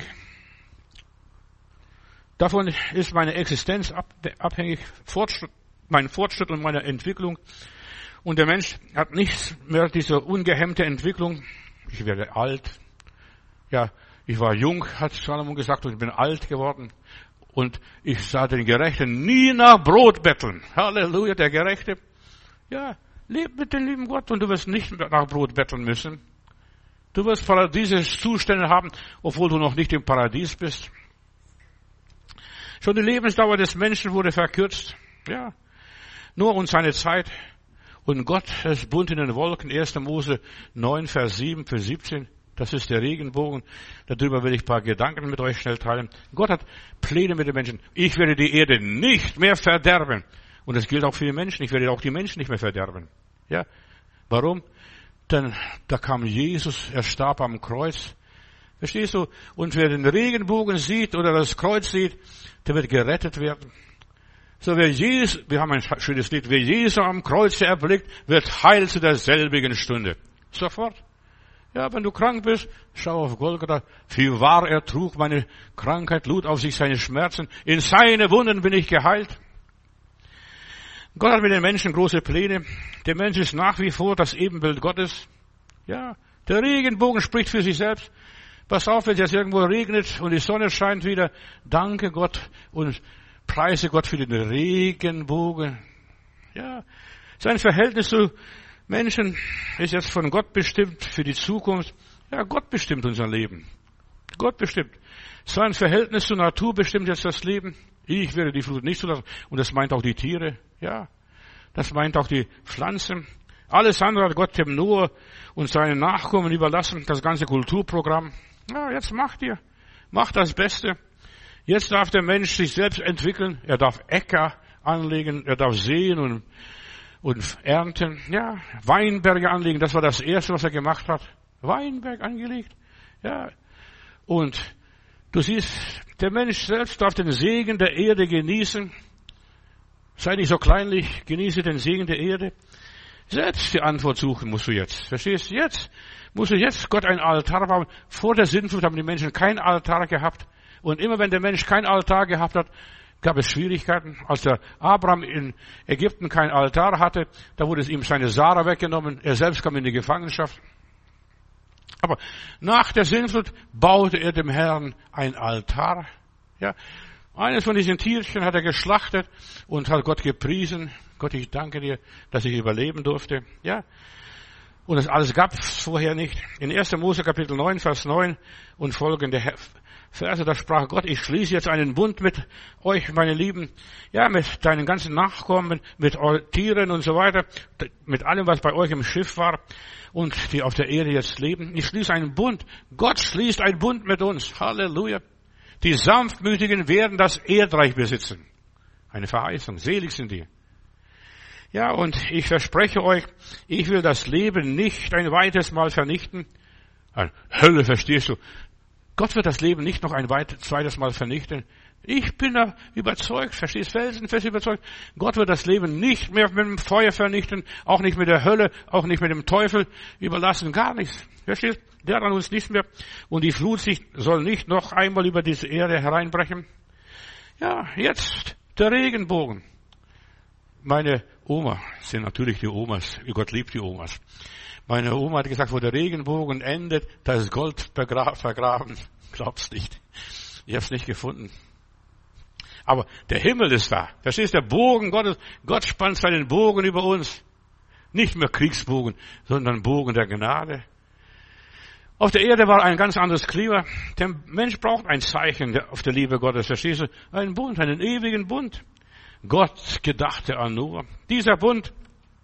Davon ist meine Existenz abhängig, Fortschritt, mein Fortschritt und meine Entwicklung. Und der Mensch hat nicht mehr diese ungehemmte Entwicklung. Ich werde alt. Ja, ich war jung, hat Salomon gesagt, und ich bin alt geworden. Und ich sah den Gerechten nie nach Brot betteln. Halleluja, der Gerechte. Ja, leb mit dem lieben Gott und du wirst nicht nach Brot betteln müssen. Du wirst paradiesische Zustände haben, obwohl du noch nicht im Paradies bist. Schon die Lebensdauer des Menschen wurde verkürzt. Ja, nur und seine Zeit. Und Gott ist bunt in den Wolken. erster Mose neun, Vers sieben, Vers siebzehn. Das ist der Regenbogen. Darüber will ich ein paar Gedanken mit euch schnell teilen. Gott hat Pläne mit den Menschen. Ich werde die Erde nicht mehr verderben. Und das gilt auch für die Menschen. Ich werde auch die Menschen nicht mehr verderben. Ja. Warum? Denn da kam Jesus, er starb am Kreuz. Verstehst du? Und wer den Regenbogen sieht oder das Kreuz sieht, der wird gerettet werden. So, wer Jesus, wir haben ein schönes Lied, wer Jesus am Kreuz erblickt, wird heil zu derselbigen Stunde. Sofort. Ja, wenn du krank bist, schau auf Golgatha. Wie wahr er trug meine Krankheit, lud auf sich seine Schmerzen. In seine Wunden bin ich geheilt. Gott hat mit den Menschen große Pläne. Der Mensch ist nach wie vor das Ebenbild Gottes. Ja, der Regenbogen spricht für sich selbst. Pass auf, wenn es jetzt irgendwo regnet und die Sonne scheint wieder. Danke Gott und preise Gott für den Regenbogen. Ja, sein Verhältnis zu Menschen ist jetzt von Gott bestimmt für die Zukunft. Ja, Gott bestimmt unser Leben. Gott bestimmt. Sein Verhältnis zur Natur bestimmt jetzt das Leben. Ich werde die Flut nicht zulassen. Und das meint auch die Tiere. Ja, das meint auch die Pflanzen. Alles andere hat Gott dem Noah und seinen Nachkommen überlassen. Das ganze Kulturprogramm. Ja, jetzt macht ihr. Macht das Beste. Jetzt darf der Mensch sich selbst entwickeln. Er darf Äcker anlegen. Er darf säen und Und ernten, ja, Weinberge anlegen, das war das Erste, was er gemacht hat. Weinberg angelegt, ja. Und du siehst, der Mensch selbst darf den Segen der Erde genießen. Sei nicht so kleinlich, genieße den Segen der Erde. Selbst die Antwort suchen musst du jetzt, verstehst du? Jetzt musst du jetzt Gott einen Altar bauen. Vor der Sintflut haben die Menschen keinen Altar gehabt. Und immer wenn der Mensch keinen Altar gehabt hat, gab es Schwierigkeiten. Als der Abraham in Ägypten keinen Altar hatte, da wurde es ihm seine Sarah weggenommen. Er selbst kam in die Gefangenschaft. Aber nach der Sintflut baute er dem Herrn ein Altar. Ja, eines von diesen Tierchen hat er geschlachtet und hat Gott gepriesen. Gott, ich danke dir, dass ich überleben durfte. Ja. Und das alles gab es vorher nicht. In erster Mose Kapitel neun, Vers neun und folgende Verse, da sprach Gott, ich schließe jetzt einen Bund mit euch, meine Lieben, ja, mit deinen ganzen Nachkommen, mit Tieren und so weiter, mit allem, was bei euch im Schiff war und die auf der Erde jetzt leben. Ich schließe einen Bund. Gott schließt einen Bund mit uns. Halleluja. Die Sanftmütigen werden das Erdreich besitzen. Eine Verheißung. Selig sind die. Ja, und ich verspreche euch, ich will das Leben nicht ein weiteres Mal vernichten. Hölle, verstehst du? Gott wird das Leben nicht noch ein zweites Mal vernichten. Ich bin da überzeugt, verstehst, felsenfest überzeugt. Gott wird das Leben nicht mehr mit dem Feuer vernichten, auch nicht mit der Hölle, auch nicht mit dem Teufel überlassen, gar nichts. Verstehst? Der an uns nicht mehr. Und die Flut soll nicht noch einmal über diese Erde hereinbrechen. Ja, jetzt der Regenbogen. Meine Oma, sind natürlich die Omas, Gott liebt die Omas. Meine Oma hat gesagt, wo der Regenbogen endet, da ist Gold vergraben. Glaub's nicht. Ich hab's nicht gefunden. Aber der Himmel ist da. Verstehst du? Der Bogen Gottes. Gott spannt seinen Bogen über uns. Nicht mehr Kriegsbogen, sondern Bogen der Gnade. Auf der Erde war ein ganz anderes Klima. Der Mensch braucht ein Zeichen auf der Liebe Gottes. Verstehst du? Einen Bund, einen ewigen Bund. Gott gedachte an Noah. Dieser Bund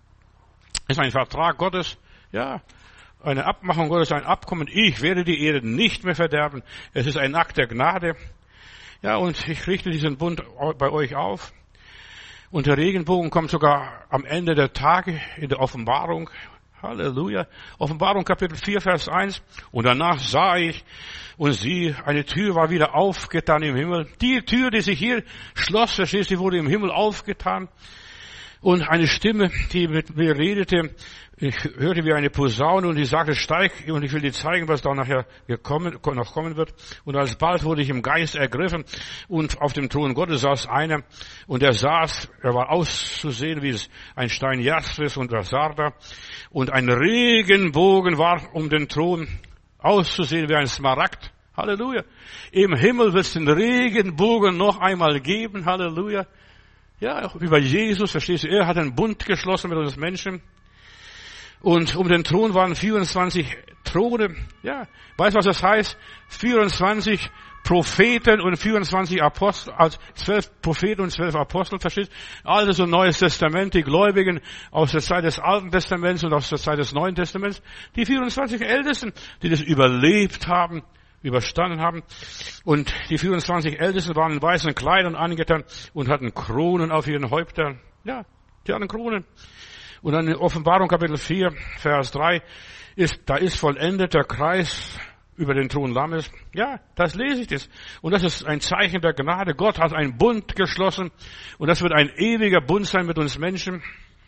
ist ein Vertrag Gottes. Ja, eine Abmachung Gottes, ein Abkommen. Ich werde die Erde nicht mehr verderben. Es ist ein Akt der Gnade. Ja, und ich richte diesen Bund bei euch auf. Und der Regenbogen kommt sogar am Ende der Tage in der Offenbarung. Halleluja. Offenbarung Kapitel vier, Vers eins. Und danach sah ich und sieh, eine Tür war wieder aufgetan im Himmel. Die Tür, die sich hier schloss, verstehst du, die wurde im Himmel aufgetan. Und eine Stimme, die mit mir redete, ich hörte wie eine Posaune und die sagte, steig, und ich will dir zeigen, was da nachher gekommen, noch kommen wird. Und alsbald wurde ich im Geist ergriffen und auf dem Thron Gottes saß einer und er saß, er war auszusehen wie ein Stein Jaspis und der Sarder und ein Regenbogen war um den Thron, auszusehen wie ein Smaragd. Halleluja. Im Himmel wird es den Regenbogen noch einmal geben. Halleluja. Ja, wie bei Jesus, verstehst du, er hat einen Bund geschlossen mit uns Menschen. Und um den Thron waren vierundzwanzig Throne. Ja, weißt du, was das heißt? vierundzwanzig Propheten und vierundzwanzig Apostel, als zwölf Propheten und zwölf Apostel, verstehst? Altes und Neues Testament, die Gläubigen aus der Zeit des Alten Testaments und aus der Zeit des Neuen Testaments, die vierundzwanzig Ältesten, die das überlebt haben, überstanden haben. Und die vierundzwanzig Ältesten waren in weißen Kleidern angetan und hatten Kronen auf ihren Häuptern. Ja, die hatten Kronen. Und dann in Offenbarung Kapitel vier, Vers drei, ist, da ist vollendet der Kreis über den Thron Lammes. Ja, das lese ich das. Und das ist ein Zeichen der Gnade. Gott hat einen Bund geschlossen. Und das wird ein ewiger Bund sein mit uns Menschen.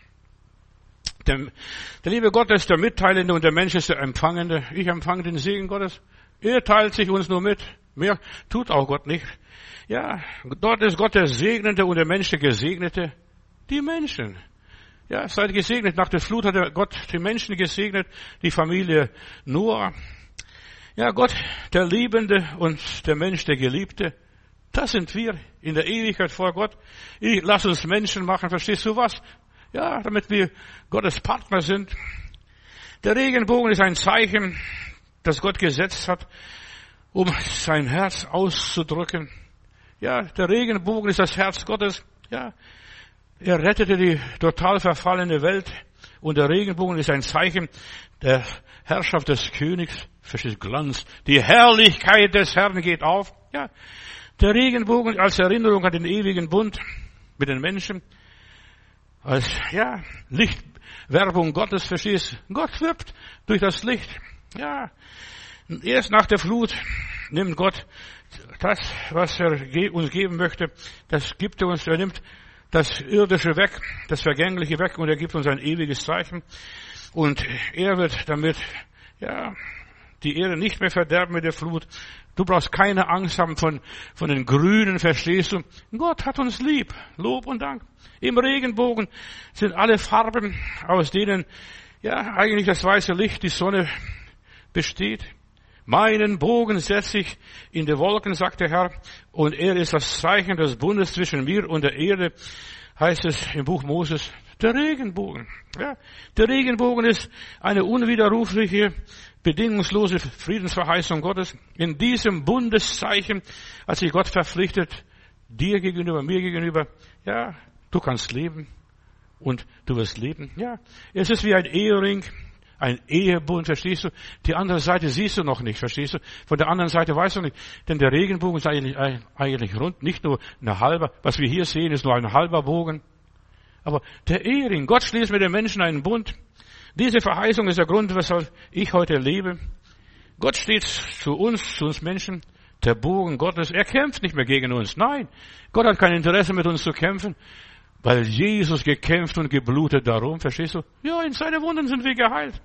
Der, der liebe Gott ist der Mitteilende und der Mensch ist der Empfangende. Ich empfange den Segen Gottes. Er teilt sich uns nur mit. Mehr tut auch Gott nicht. Ja, dort ist Gott der Segnende und der Mensch der Gesegnete. Die Menschen. Ja, seid gesegnet. Nach der Flut hat er Gott die Menschen gesegnet, die Familie Noah. Ja, Gott, der Liebende und der Mensch, der Geliebte, das sind wir in der Ewigkeit vor Gott. Ich, lass uns Menschen machen, verstehst du was? Ja, damit wir Gottes Partner sind. Der Regenbogen ist ein Zeichen, das Gott gesetzt hat, um sein Herz auszudrücken. Ja, der Regenbogen ist das Herz Gottes. Ja, er rettete die total verfallene Welt und der Regenbogen ist ein Zeichen der Herrschaft des Königs. Versteht Glanz. Die Herrlichkeit des Herrn geht auf. Ja, der Regenbogen als Erinnerung an den ewigen Bund mit den Menschen. Als, ja, Lichtwerbung Gottes, verstehst? Gott wirbt durch das Licht. Ja, erst nach der Flut nimmt Gott das, was er uns geben möchte, das gibt er uns, er nimmt das Irdische weg, das Vergängliche weg und er gibt uns ein ewiges Zeichen. Und er wird damit, ja, die Erde nicht mehr verderben mit der Flut. Du brauchst keine Angst haben von, von den Grünen, verstehst du? Gott hat uns lieb. Lob und Dank. Im Regenbogen sind alle Farben, aus denen, ja, eigentlich das weiße Licht, die Sonne besteht. Meinen Bogen setze ich in die Wolken, sagt der Herr, und er ist das Zeichen des Bundes zwischen mir und der Erde, heißt es im Buch Moses. Der Regenbogen. Ja, der Regenbogen ist eine unwiderrufliche, bedingungslose Friedensverheißung Gottes. In diesem Bundeszeichen hat sich Gott verpflichtet, dir gegenüber, mir gegenüber. Ja, du kannst leben und du wirst leben. Ja, es ist wie ein Ehering, ein Ehebund, verstehst du? Die andere Seite siehst du noch nicht, verstehst du? Von der anderen Seite weißt du nicht. Denn der Regenbogen ist eigentlich, eigentlich rund, nicht nur eine halbe. Was wir hier sehen, ist nur ein halber Bogen. Aber der Ehering, Gott schließt mit den Menschen einen Bund. Diese Verheißung ist der Grund, weshalb ich heute lebe. Gott steht zu uns, zu uns Menschen, der Bogen Gottes. Er kämpft nicht mehr gegen uns. Nein, Gott hat kein Interesse mit uns zu kämpfen, weil Jesus gekämpft und geblutet darum. Verstehst du? Ja, in seine Wunden sind wir geheilt.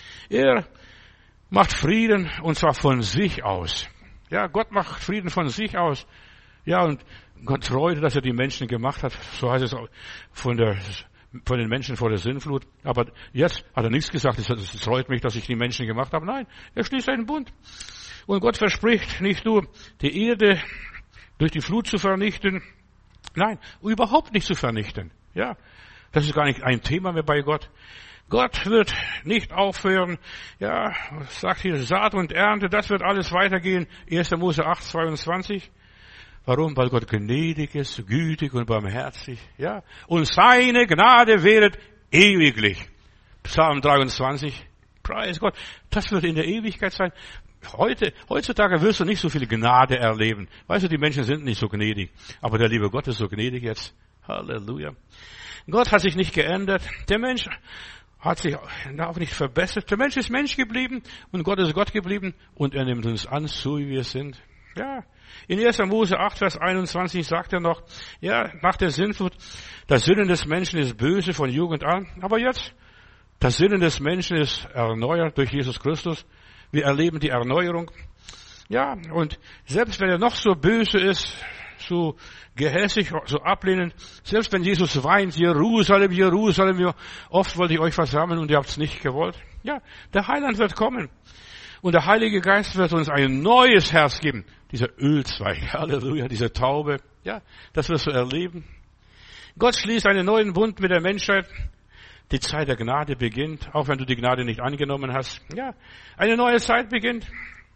Er macht Frieden und zwar von sich aus. Ja, Gott macht Frieden von sich aus. Ja, und Gott freute, dass er die Menschen gemacht hat. So heißt es auch von der, von den Menschen vor der Sintflut. Aber jetzt hat er nichts gesagt. Es freut mich, dass ich die Menschen gemacht habe. Nein, er schließt einen Bund. Und Gott verspricht nicht nur, die Erde durch die Flut zu vernichten. Nein, überhaupt nicht zu vernichten. Ja, das ist gar nicht ein Thema mehr bei Gott. Gott wird nicht aufhören. Ja, sagt hier Saat und Ernte, das wird alles weitergehen. erster Mose acht, zweiundzwanzig. Warum? Weil Gott gnädig ist, gütig und barmherzig. Ja, und seine Gnade währet ewiglich. Psalm dreiundzwanzig. Preis Gott. Das wird in der Ewigkeit sein. Heute, heutzutage wirst du nicht so viel Gnade erleben. Weißt du, die Menschen sind nicht so gnädig. Aber der liebe Gott ist so gnädig jetzt. Halleluja. Gott hat sich nicht geändert. Der Mensch hat sich auch nicht verbessert. Der Mensch ist Mensch geblieben und Gott ist Gott geblieben und er nimmt uns an, so wie wir sind. Ja. In erster Mose acht, Vers einundzwanzig sagt er noch, ja, nach der Sintflut, das Sinnen des Menschen ist böse von Jugend an. Aber jetzt, das Sinnen des Menschen ist erneuert durch Jesus Christus. Wir erleben die Erneuerung. Ja, und selbst wenn er noch so böse ist, so gehässig, so ablehnend, selbst wenn Jesus weint, Jerusalem, Jerusalem, ja, oft wollte ich euch versammeln und ihr habt es nicht gewollt. Ja, der Heiland wird kommen. Und der Heilige Geist wird uns ein neues Herz geben. Dieser Ölzweig, Halleluja, diese Taube. Ja, das wirst du erleben. Gott schließt einen neuen Bund mit der Menschheit. Die Zeit der Gnade beginnt, auch wenn du die Gnade nicht angenommen hast. Ja, eine neue Zeit beginnt.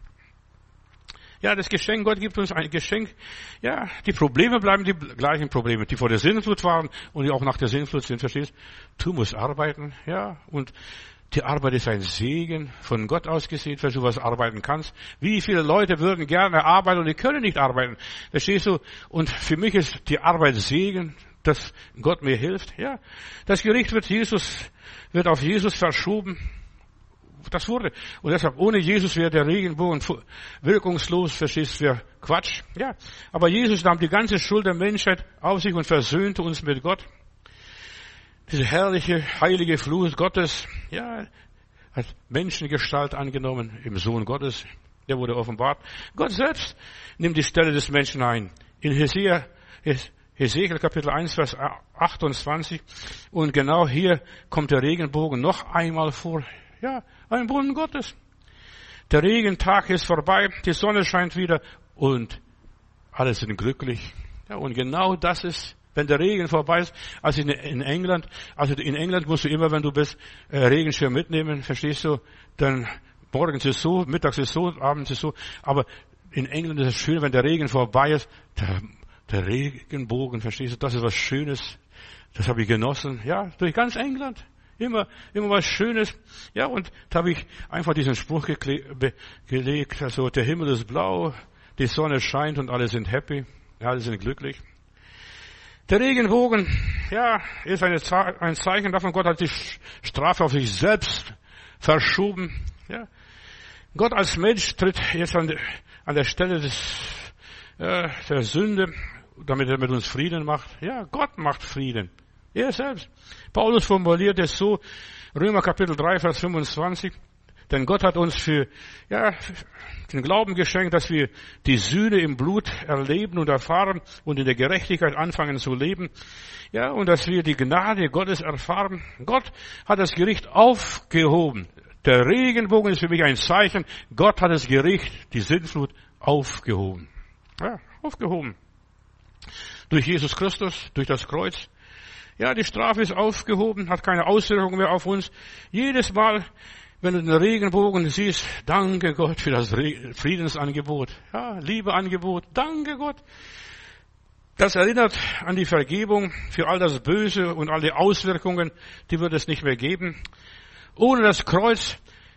Ja, das Geschenk, Gott gibt uns ein Geschenk. Ja, die Probleme bleiben die gleichen Probleme, die vor der Sinnflut waren und die auch nach der Sinnflut sind, verstehst? Du musst arbeiten, ja, und die Arbeit ist ein Segen, von Gott aus gesehen, wenn du was arbeiten kannst. Wie viele Leute würden gerne arbeiten und die können nicht arbeiten, verstehst du? Und für mich ist die Arbeit Segen, dass Gott mir hilft, ja. Das Gericht wird Jesus, wird auf Jesus verschoben. Das wurde. Und deshalb, ohne Jesus wäre der Regenbogen wirkungslos, verstehst du, wäre Quatsch. Ja. Aber Jesus nahm die ganze Schuld der Menschheit auf sich und versöhnte uns mit Gott. Diese herrliche, heilige Flut Gottes, ja, hat Menschengestalt angenommen im Sohn Gottes. Der wurde offenbart. Gott selbst nimmt die Stelle des Menschen ein. In Hesekiel, Hesekiel Kapitel eins, Vers achtundzwanzig. Und genau hier kommt der Regenbogen noch einmal vor. Ja, ein Brunnen Gottes. Der Regentag ist vorbei, die Sonne scheint wieder und alle sind glücklich. Ja, und genau das ist, wenn der Regen vorbei ist, also in, in England, also in England musst du immer, wenn du bist, äh, Regenschirm mitnehmen, verstehst du? Dann morgens ist so, mittags ist so, abends ist so. Aber in England ist es schön, wenn der Regen vorbei ist, der, der Regenbogen, verstehst du? Das ist was Schönes. Das habe ich genossen. Ja, durch ganz England. Immer, immer was Schönes. Ja, und da habe ich einfach diesen Spruch gekle- gelegt, also der Himmel ist blau, die Sonne scheint und alle sind happy, alle sind glücklich. Der Regenbogen, ja, ist eine, ein Zeichen davon, Gott hat die Strafe auf sich selbst verschoben. Ja. Gott als Mensch tritt jetzt an, an der Stelle des, äh, der Sünde, damit er mit uns Frieden macht. Ja, Gott macht Frieden. Er selbst. Paulus formuliert es so, Römer Kapitel drei, Vers fünfundzwanzig. Denn Gott hat uns für, ja, den Glauben geschenkt, dass wir die Sühne im Blut erleben und erfahren und in der Gerechtigkeit anfangen zu leben. Ja, und dass wir die Gnade Gottes erfahren. Gott hat das Gericht aufgehoben. Der Regenbogen ist für mich ein Zeichen. Gott hat das Gericht, die Sintflut, aufgehoben. Ja, aufgehoben. Durch Jesus Christus, durch das Kreuz. Ja, die Strafe ist aufgehoben, hat keine Auswirkungen mehr auf uns. Jedes Mal, wenn du den Regenbogen siehst, danke Gott für das Friedensangebot. Ja, Liebeangebot, danke Gott. Das erinnert an die Vergebung für all das Böse und all die Auswirkungen, die wird es nicht mehr geben. Ohne das Kreuz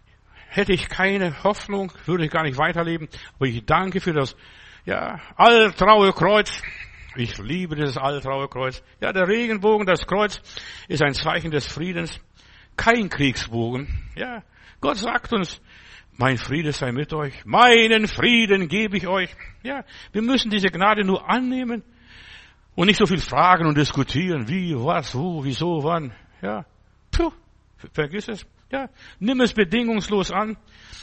hätte ich keine Hoffnung, würde ich gar nicht weiterleben. Aber ich danke für das, ja, alltraue Kreuz. Ich liebe dieses alltraue Kreuz. Ja, der Regenbogen, das Kreuz, ist ein Zeichen des Friedens. Kein Kriegsbogen. Ja, Gott sagt uns, mein Friede sei mit euch. Meinen Frieden gebe ich euch. Ja, wir müssen diese Gnade nur annehmen und nicht so viel fragen und diskutieren. Wie, was, wo, wieso, wann. Ja, puh, vergiss es. Ja, nimm es bedingungslos an.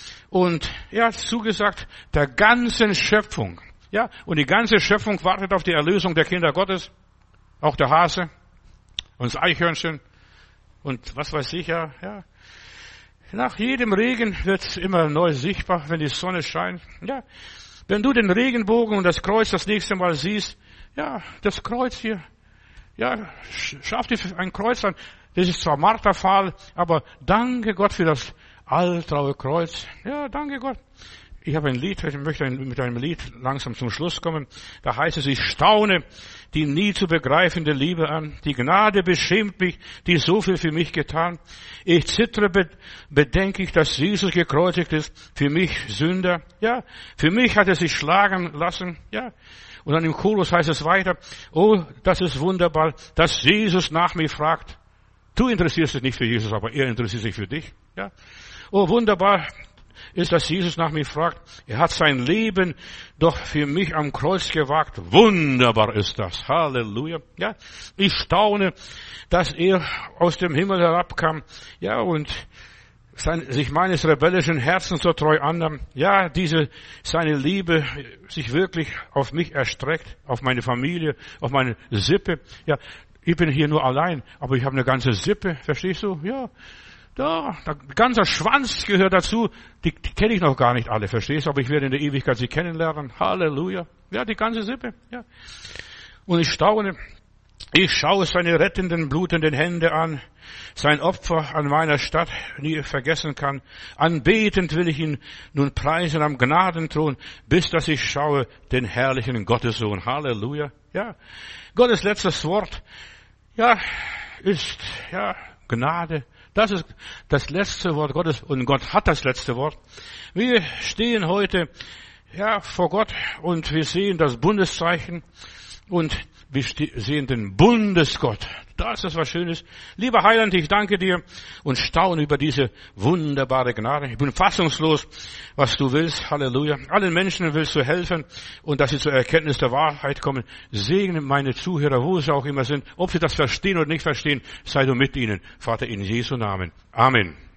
Und er hat zugesagt, der ganzen Schöpfung. Ja, und die ganze Schöpfung wartet auf die Erlösung der Kinder Gottes. Auch der Hase und das Eichhörnchen und was weiß ich, ja, ja. Nach jedem Regen wird immer neu sichtbar, wenn die Sonne scheint. Ja, wenn du den Regenbogen und das Kreuz das nächste Mal siehst, ja, das Kreuz hier, ja, schaff dir ein Kreuz an. Das ist zwar Marterpfahl, aber danke Gott für das alltraue Kreuz. Ja, danke Gott. Ich habe ein Lied, ich möchte mit einem Lied langsam zum Schluss kommen. Da heißt es, ich staune die nie zu begreifende Liebe an. Die Gnade beschämt mich, die so viel für mich getan. Ich zittere bedenklich, dass Jesus gekreuzigt ist. Für mich Sünder. Ja, für mich hat er sich schlagen lassen. Ja. Und dann im Chorus heißt es weiter, oh, das ist wunderbar, dass Jesus nach mir fragt. Du interessierst dich nicht für Jesus, aber er interessiert sich für dich. Ja. Oh, wunderbar ist, dass Jesus nach mir fragt. Er hat sein Leben doch für mich am Kreuz gewagt. Wunderbar ist das. Halleluja. Ja, ich staune, dass er aus dem Himmel herabkam. Ja, und sein, sich meines rebellischen Herzens so treu annahm. Ja, diese, seine Liebe sich wirklich auf mich erstreckt, auf meine Familie, auf meine Sippe. Ja, ich bin hier nur allein, aber ich habe eine ganze Sippe. Verstehst du? Ja. Da, der ganze Schwanz gehört dazu. Die, die kenne ich noch gar nicht alle, verstehst du? Aber ich werde in der Ewigkeit sie kennenlernen. Halleluja. Ja, die ganze Sippe. Ja. Und ich staune, Ich schaue seine rettenden, blutenden Hände an, sein Opfer an meiner Stadt nie vergessen kann. Anbetend will ich ihn nun preisen am Gnadenthron, bis dass ich schaue den herrlichen Gottessohn. Halleluja. Ja, Gottes letztes Wort, ja, ist, ja, Gnade. Das ist das letzte Wort Gottes und Gott hat das letzte Wort. Wir stehen heute, ja, vor Gott und wir sehen das Bundeszeichen und wir sehen den Bundesgott. Das ist was Schönes. Lieber Heiland, ich danke dir und staune über diese wunderbare Gnade. Ich bin fassungslos, was du willst. Halleluja. Allen Menschen willst du helfen und dass sie zur Erkenntnis der Wahrheit kommen. Segne meine Zuhörer, wo sie auch immer sind. Ob sie das verstehen oder nicht verstehen, sei du mit ihnen. Vater, in Jesu Namen. Amen.